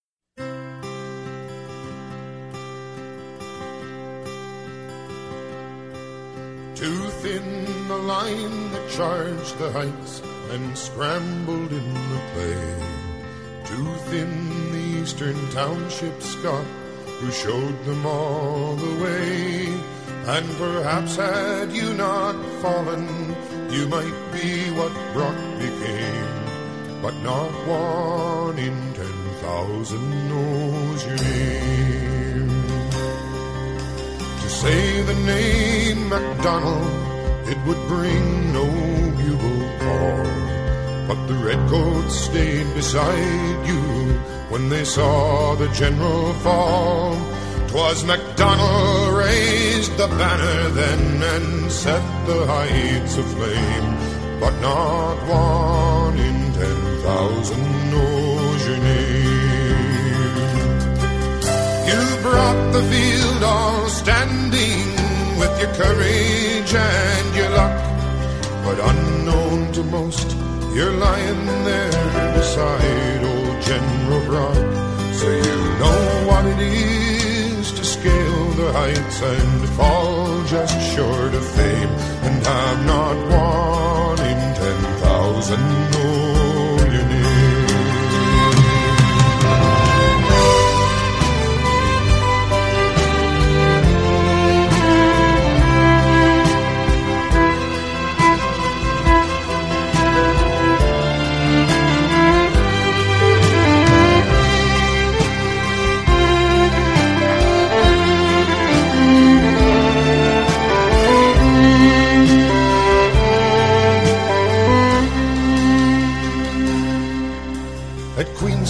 Too thin the line that charged the heights and scrambled in the clay. Too thin the eastern townships got who showed them all the way. And perhaps had you not fallen, you might be what Brock became. But not one in 10,000 knows your name. To say the name MacDonald, it would bring no bugle call. But the redcoats stayed beside you when they saw the general fall. 'Twas MacDonald raised the banner then and set the heights aflame. But not one in 10,000 knows your name. You brought the field all standing with your courage and your luck. But unknown to most, you're lying there beside old General Brock. So you know what it is to scale the heights and fall just short of fame, and have not one in 10,000 know your name.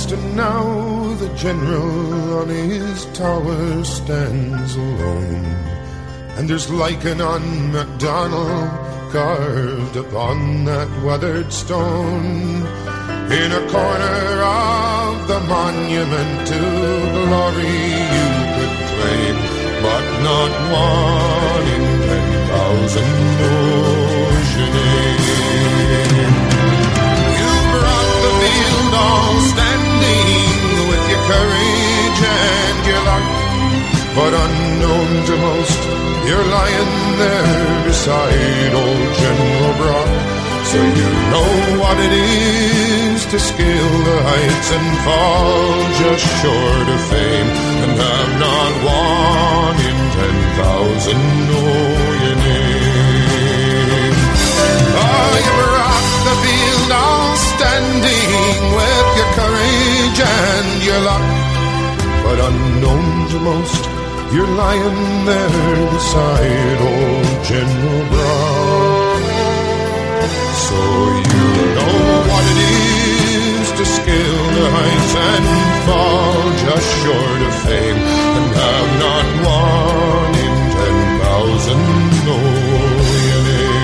past, and now the general on his tower stands alone. And there's lichen on MacDonald carved upon that weathered stone. In a corner of the monument to glory you could claim, but not one in 10,000 knows your name. You brought the field all standing with your courage and your luck, but unknown to most, you're lying there beside old General Brock. So you know what it is to scale the heights and fall just short of fame, and have not one in 10,000 know your name. Oh, you rocked the field all standing with your courage and your luck, but unknown to most, you're lying there beside old General Brock. So you know what it is to scale the heights and fall just short of fame, and have not one in 10,000 know your name.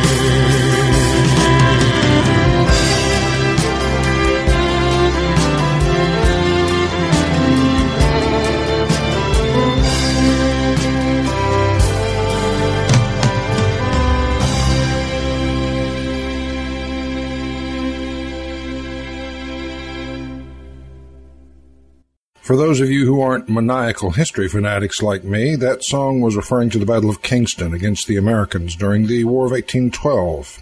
For those of you who aren't maniacal history fanatics like me, that song was referring to the Battle of Kingston against the Americans during the War of 1812.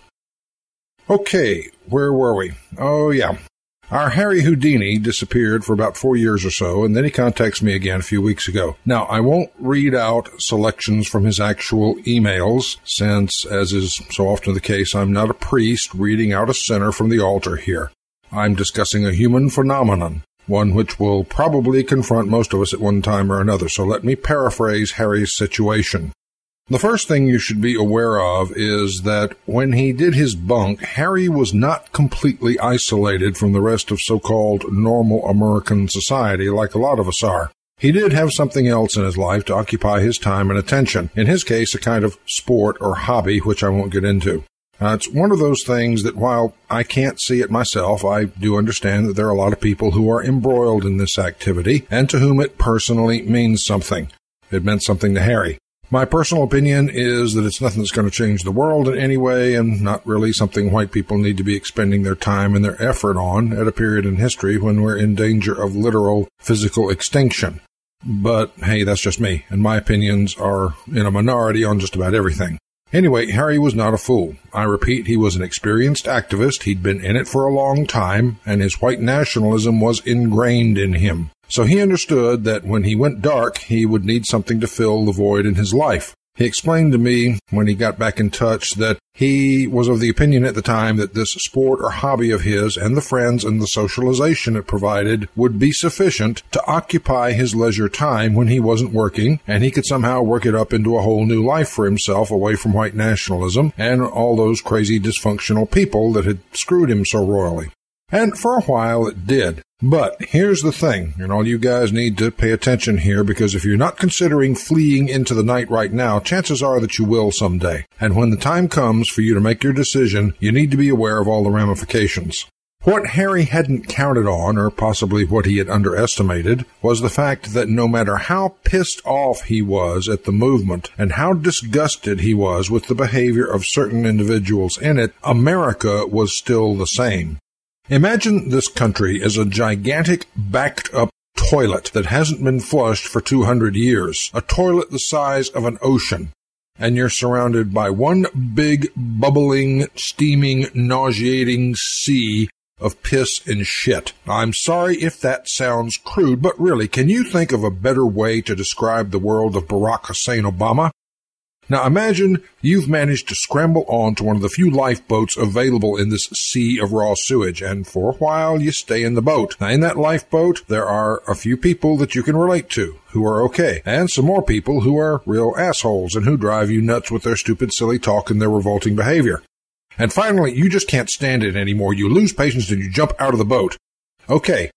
Okay, where were we? Oh, yeah. Our Harry Houdini disappeared for about 4 years or so, and then he contacts me again a few weeks ago. Now, I won't read out selections from his actual emails, since, as is so often the case, I'm not a priest reading out a sinner from the altar here. I'm discussing a human phenomenon, one which will probably confront most of us at one time or another, so let me paraphrase Harry's situation. The first thing you should be aware of is that when he did his bunk, Harry was not completely isolated from the rest of so-called normal American society like a lot of us are. He did have something else in his life to occupy his time and attention, in his case a kind of sport or hobby, which I won't get into. It's one of those things that while I can't see it myself, I do understand that there are a lot of people who are embroiled in this activity and to whom it personally means something. It meant something to Harry. My personal opinion is that it's nothing that's going to change the world in any way, and not really something white people need to be expending their time and their effort on at a period in history when we're in danger of literal physical extinction. But hey, that's just me, and my opinions are in a minority on just about everything. Anyway, Harry was not a fool. I repeat, he was an experienced activist, he'd been in it for a long time, and his white nationalism was ingrained in him. So he understood that when he went dark, he would need something to fill the void in his life. He explained to me, when he got back in touch, that he was of the opinion at the time that this sport or hobby of his and the friends and the socialization it provided would be sufficient to occupy his leisure time when he wasn't working, and he could somehow work it up into a whole new life for himself away from white nationalism and all those crazy dysfunctional people that had screwed him so royally. And for a while it did. But here's the thing, and all you guys need to pay attention here, because if you're not considering fleeing into the night right now, chances are that you will someday. And when the time comes for you to make your decision, you need to be aware of all the ramifications. What Harry hadn't counted on, or possibly what he had underestimated, was the fact that no matter how pissed off he was at the movement and how disgusted he was with the behavior of certain individuals in it, America was still the same. Imagine this country as a gigantic, backed-up toilet that hasn't been flushed for 200 years, a toilet the size of an ocean, and you're surrounded by one big, bubbling, steaming, nauseating sea of piss and shit. I'm sorry if that sounds crude, but really, can you think of a better way to describe the world of Barack Hussein Obama? Now imagine you've managed to scramble onto one of the few lifeboats available in this sea of raw sewage, and for a while you stay in the boat. Now in that lifeboat, there are a few people that you can relate to, who are okay, and some more people who are real assholes and who drive you nuts with their stupid, silly talk and their revolting behavior. And finally, you just can't stand it anymore. You lose patience and you jump out of the boat. Okay,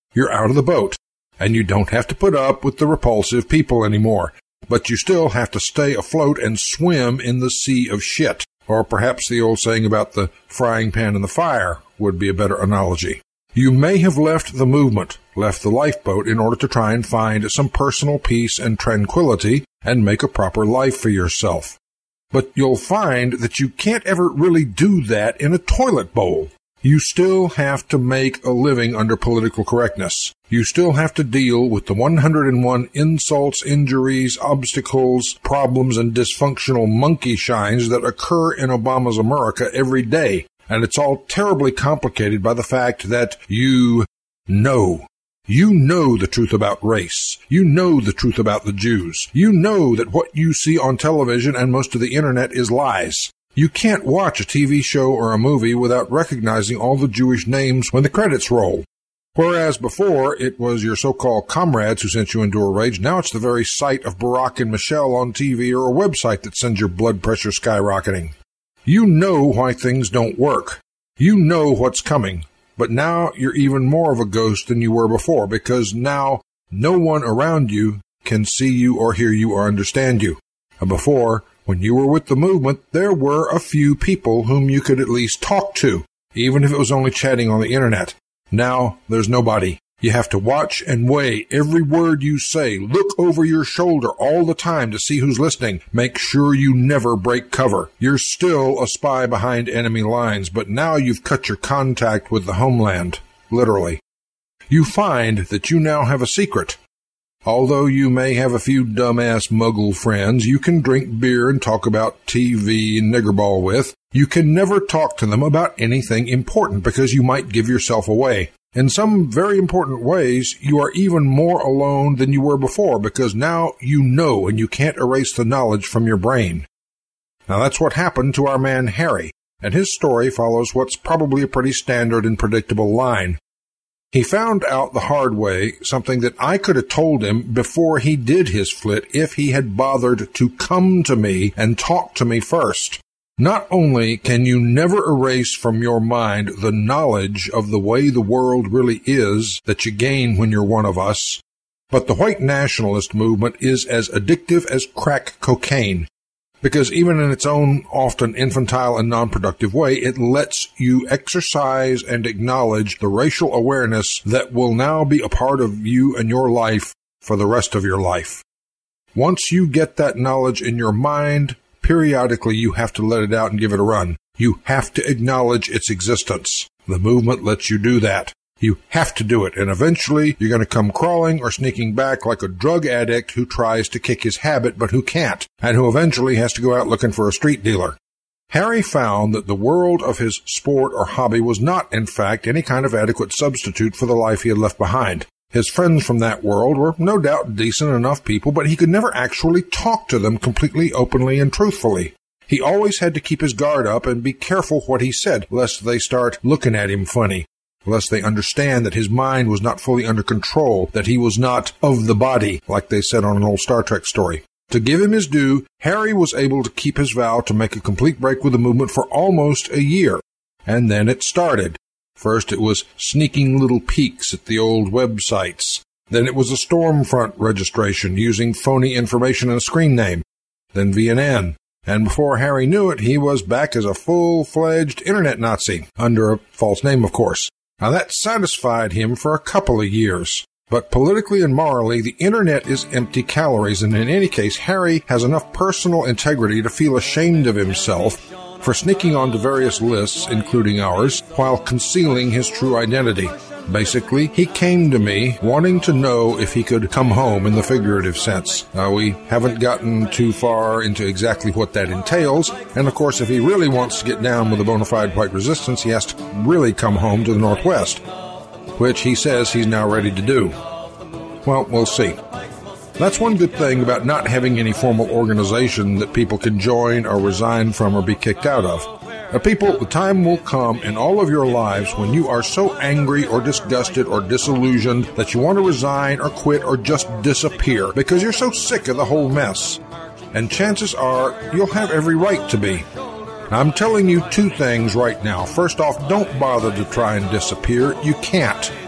You're out of the boat, and you don't have to put up with the repulsive people anymore. But you still have to stay afloat and swim in the sea of shit. Or perhaps the old saying about the frying pan in the fire would be a better analogy. You may have left the movement, left the lifeboat in order to try and find some personal peace and tranquility and make a proper life for yourself. But you'll find that you can't ever really do that in a toilet bowl. You still have to make a living under political correctness. You still have to deal with the 101 insults, injuries, obstacles, problems, and dysfunctional monkey shines that occur in Obama's America every day. And it's all terribly complicated by the fact that you know. You know the truth about race. You know the truth about the Jews. You know that what you see on television and most of the internet is lies. You can't watch a TV show or a movie without recognizing all the Jewish names when the credits roll. Whereas before, it was your so-called comrades who sent you into a rage, now it's the very sight of Barack and Michelle on TV or a website that sends your blood pressure skyrocketing. You know why things don't work. You know what's coming. But now you're even more of a ghost than you were before, because now no one around you can see you or hear you or understand you. And before, when you were with the movement, there were a few people whom you could at least talk to, even if it was only chatting on the internet. Now, there's nobody. You have to watch and weigh every word you say. Look over your shoulder all the time to see who's listening. Make sure you never break cover. You're still a spy behind enemy lines, but now you've cut your contact with the homeland, literally. You find that you now have a secret. Although you may have a few dumbass muggle friends you can drink beer and talk about TV and niggerball with, you can never talk to them about anything important because you might give yourself away. In some very important ways, you are even more alone than you were before because now you know and you can't erase the knowledge from your brain. Now that's what happened to our man Harry, and his story follows what's probably a pretty standard and predictable line. He found out the hard way something that I could have told him before he did his flit if he had bothered to come to me and talk to me first. Not only can you never erase from your mind the knowledge of the way the world really is that you gain when you're one of us, but the white nationalist movement is as addictive as crack cocaine. Because even in its own often infantile and non-productive way, it lets you exercise and acknowledge the racial awareness that will now be a part of you and your life for the rest of your life. Once you get that knowledge in your mind, periodically you have to let it out and give it a run. You have to acknowledge its existence. The movement lets you do that. You have to do it, and eventually you're going to come crawling or sneaking back like a drug addict who tries to kick his habit but who can't, and who eventually has to go out looking for a street dealer. Harry found that the world of his sport or hobby was not, in fact, any kind of adequate substitute for the life he had left behind. His friends from that world were no doubt decent enough people, but he could never actually talk to them completely openly and truthfully. He always had to keep his guard up and be careful what he said, lest they start looking at him funny. Lest they understand that his mind was not fully under control, that he was not of the body, like they said on an old Star Trek story. To give him his due, Harry was able to keep his vow to make a complete break with the movement for almost a year. And then it started. First it was sneaking little peeks at the old websites. Then it was a Stormfront registration using phony information and a screen name. Then VNN. And before Harry knew it, he was back as a full-fledged internet Nazi, under a false name, of course. Now that satisfied him for a couple of years. But politically and morally, the internet is empty calories, and in any case, Harry has enough personal integrity to feel ashamed of himself for sneaking onto various lists, including ours, while concealing his true identity. Basically, he came to me wanting to know if he could come home in the figurative sense. We haven't gotten too far into exactly what that entails, and of course if he really wants to get down with a bona fide white resistance, he has to really come home to the Northwest, which he says he's now ready to do. Well, we'll see. That's one good thing about not having any formal organization that people can join or resign from or be kicked out of. People, the time will come in all of your lives when you are so angry or disgusted or disillusioned that you want to resign or quit or just disappear because you're so sick of the whole mess. And chances are you'll have every right to be. I'm telling you two things right now. First off, don't bother to try and disappear. You can't.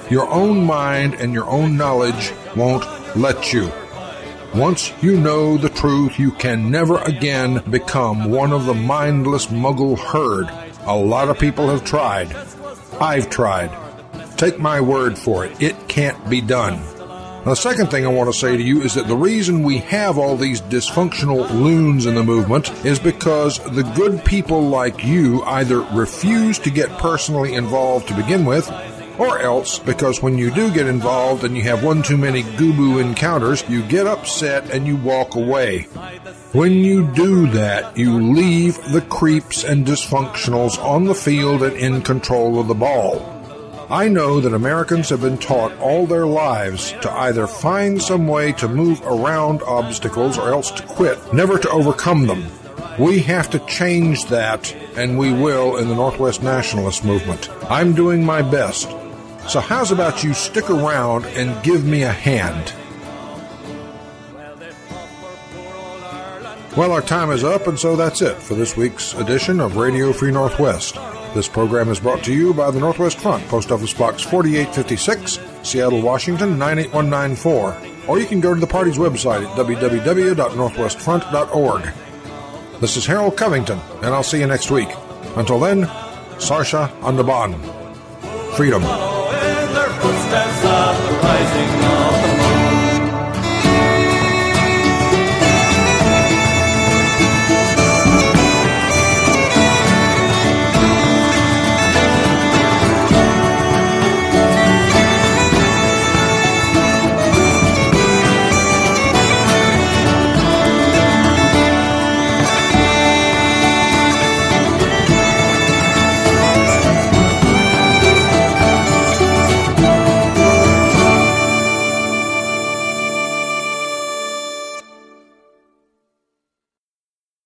Your own mind and your own knowledge won't let you. Once you know the truth, you can never again become one of the mindless muggle herd. A lot of people have tried. I've tried. Take my word for it. It can't be done. The second thing I want to say to you is that the reason we have all these dysfunctional loons in the movement is because the good people like you either refuse to get personally involved to begin with, or else because when you do get involved and you have one too many goo-boo encounters, you get upset and you walk away. When you do that, you leave the creeps and dysfunctionals on the field and in control of the ball. I know that Americans have been taught all their lives to either find some way to move around obstacles or else to quit, never to overcome them. We have to change that, and we will in the Northwest Nationalist movement. I'm doing my best. So how's about you stick around and give me a hand? Well, our time is up, and so that's it for this week's edition of Radio Free Northwest. This program is brought to you by the Northwest Front, Post Office Box 4856, Seattle, Washington 98194. Or you can go to the party's website at www.northwestfront.org. This is Harold Covington, and I'll see you next week. Until then, Sarsha on the Bon. Freedom. Follow in their footsteps of the rising of the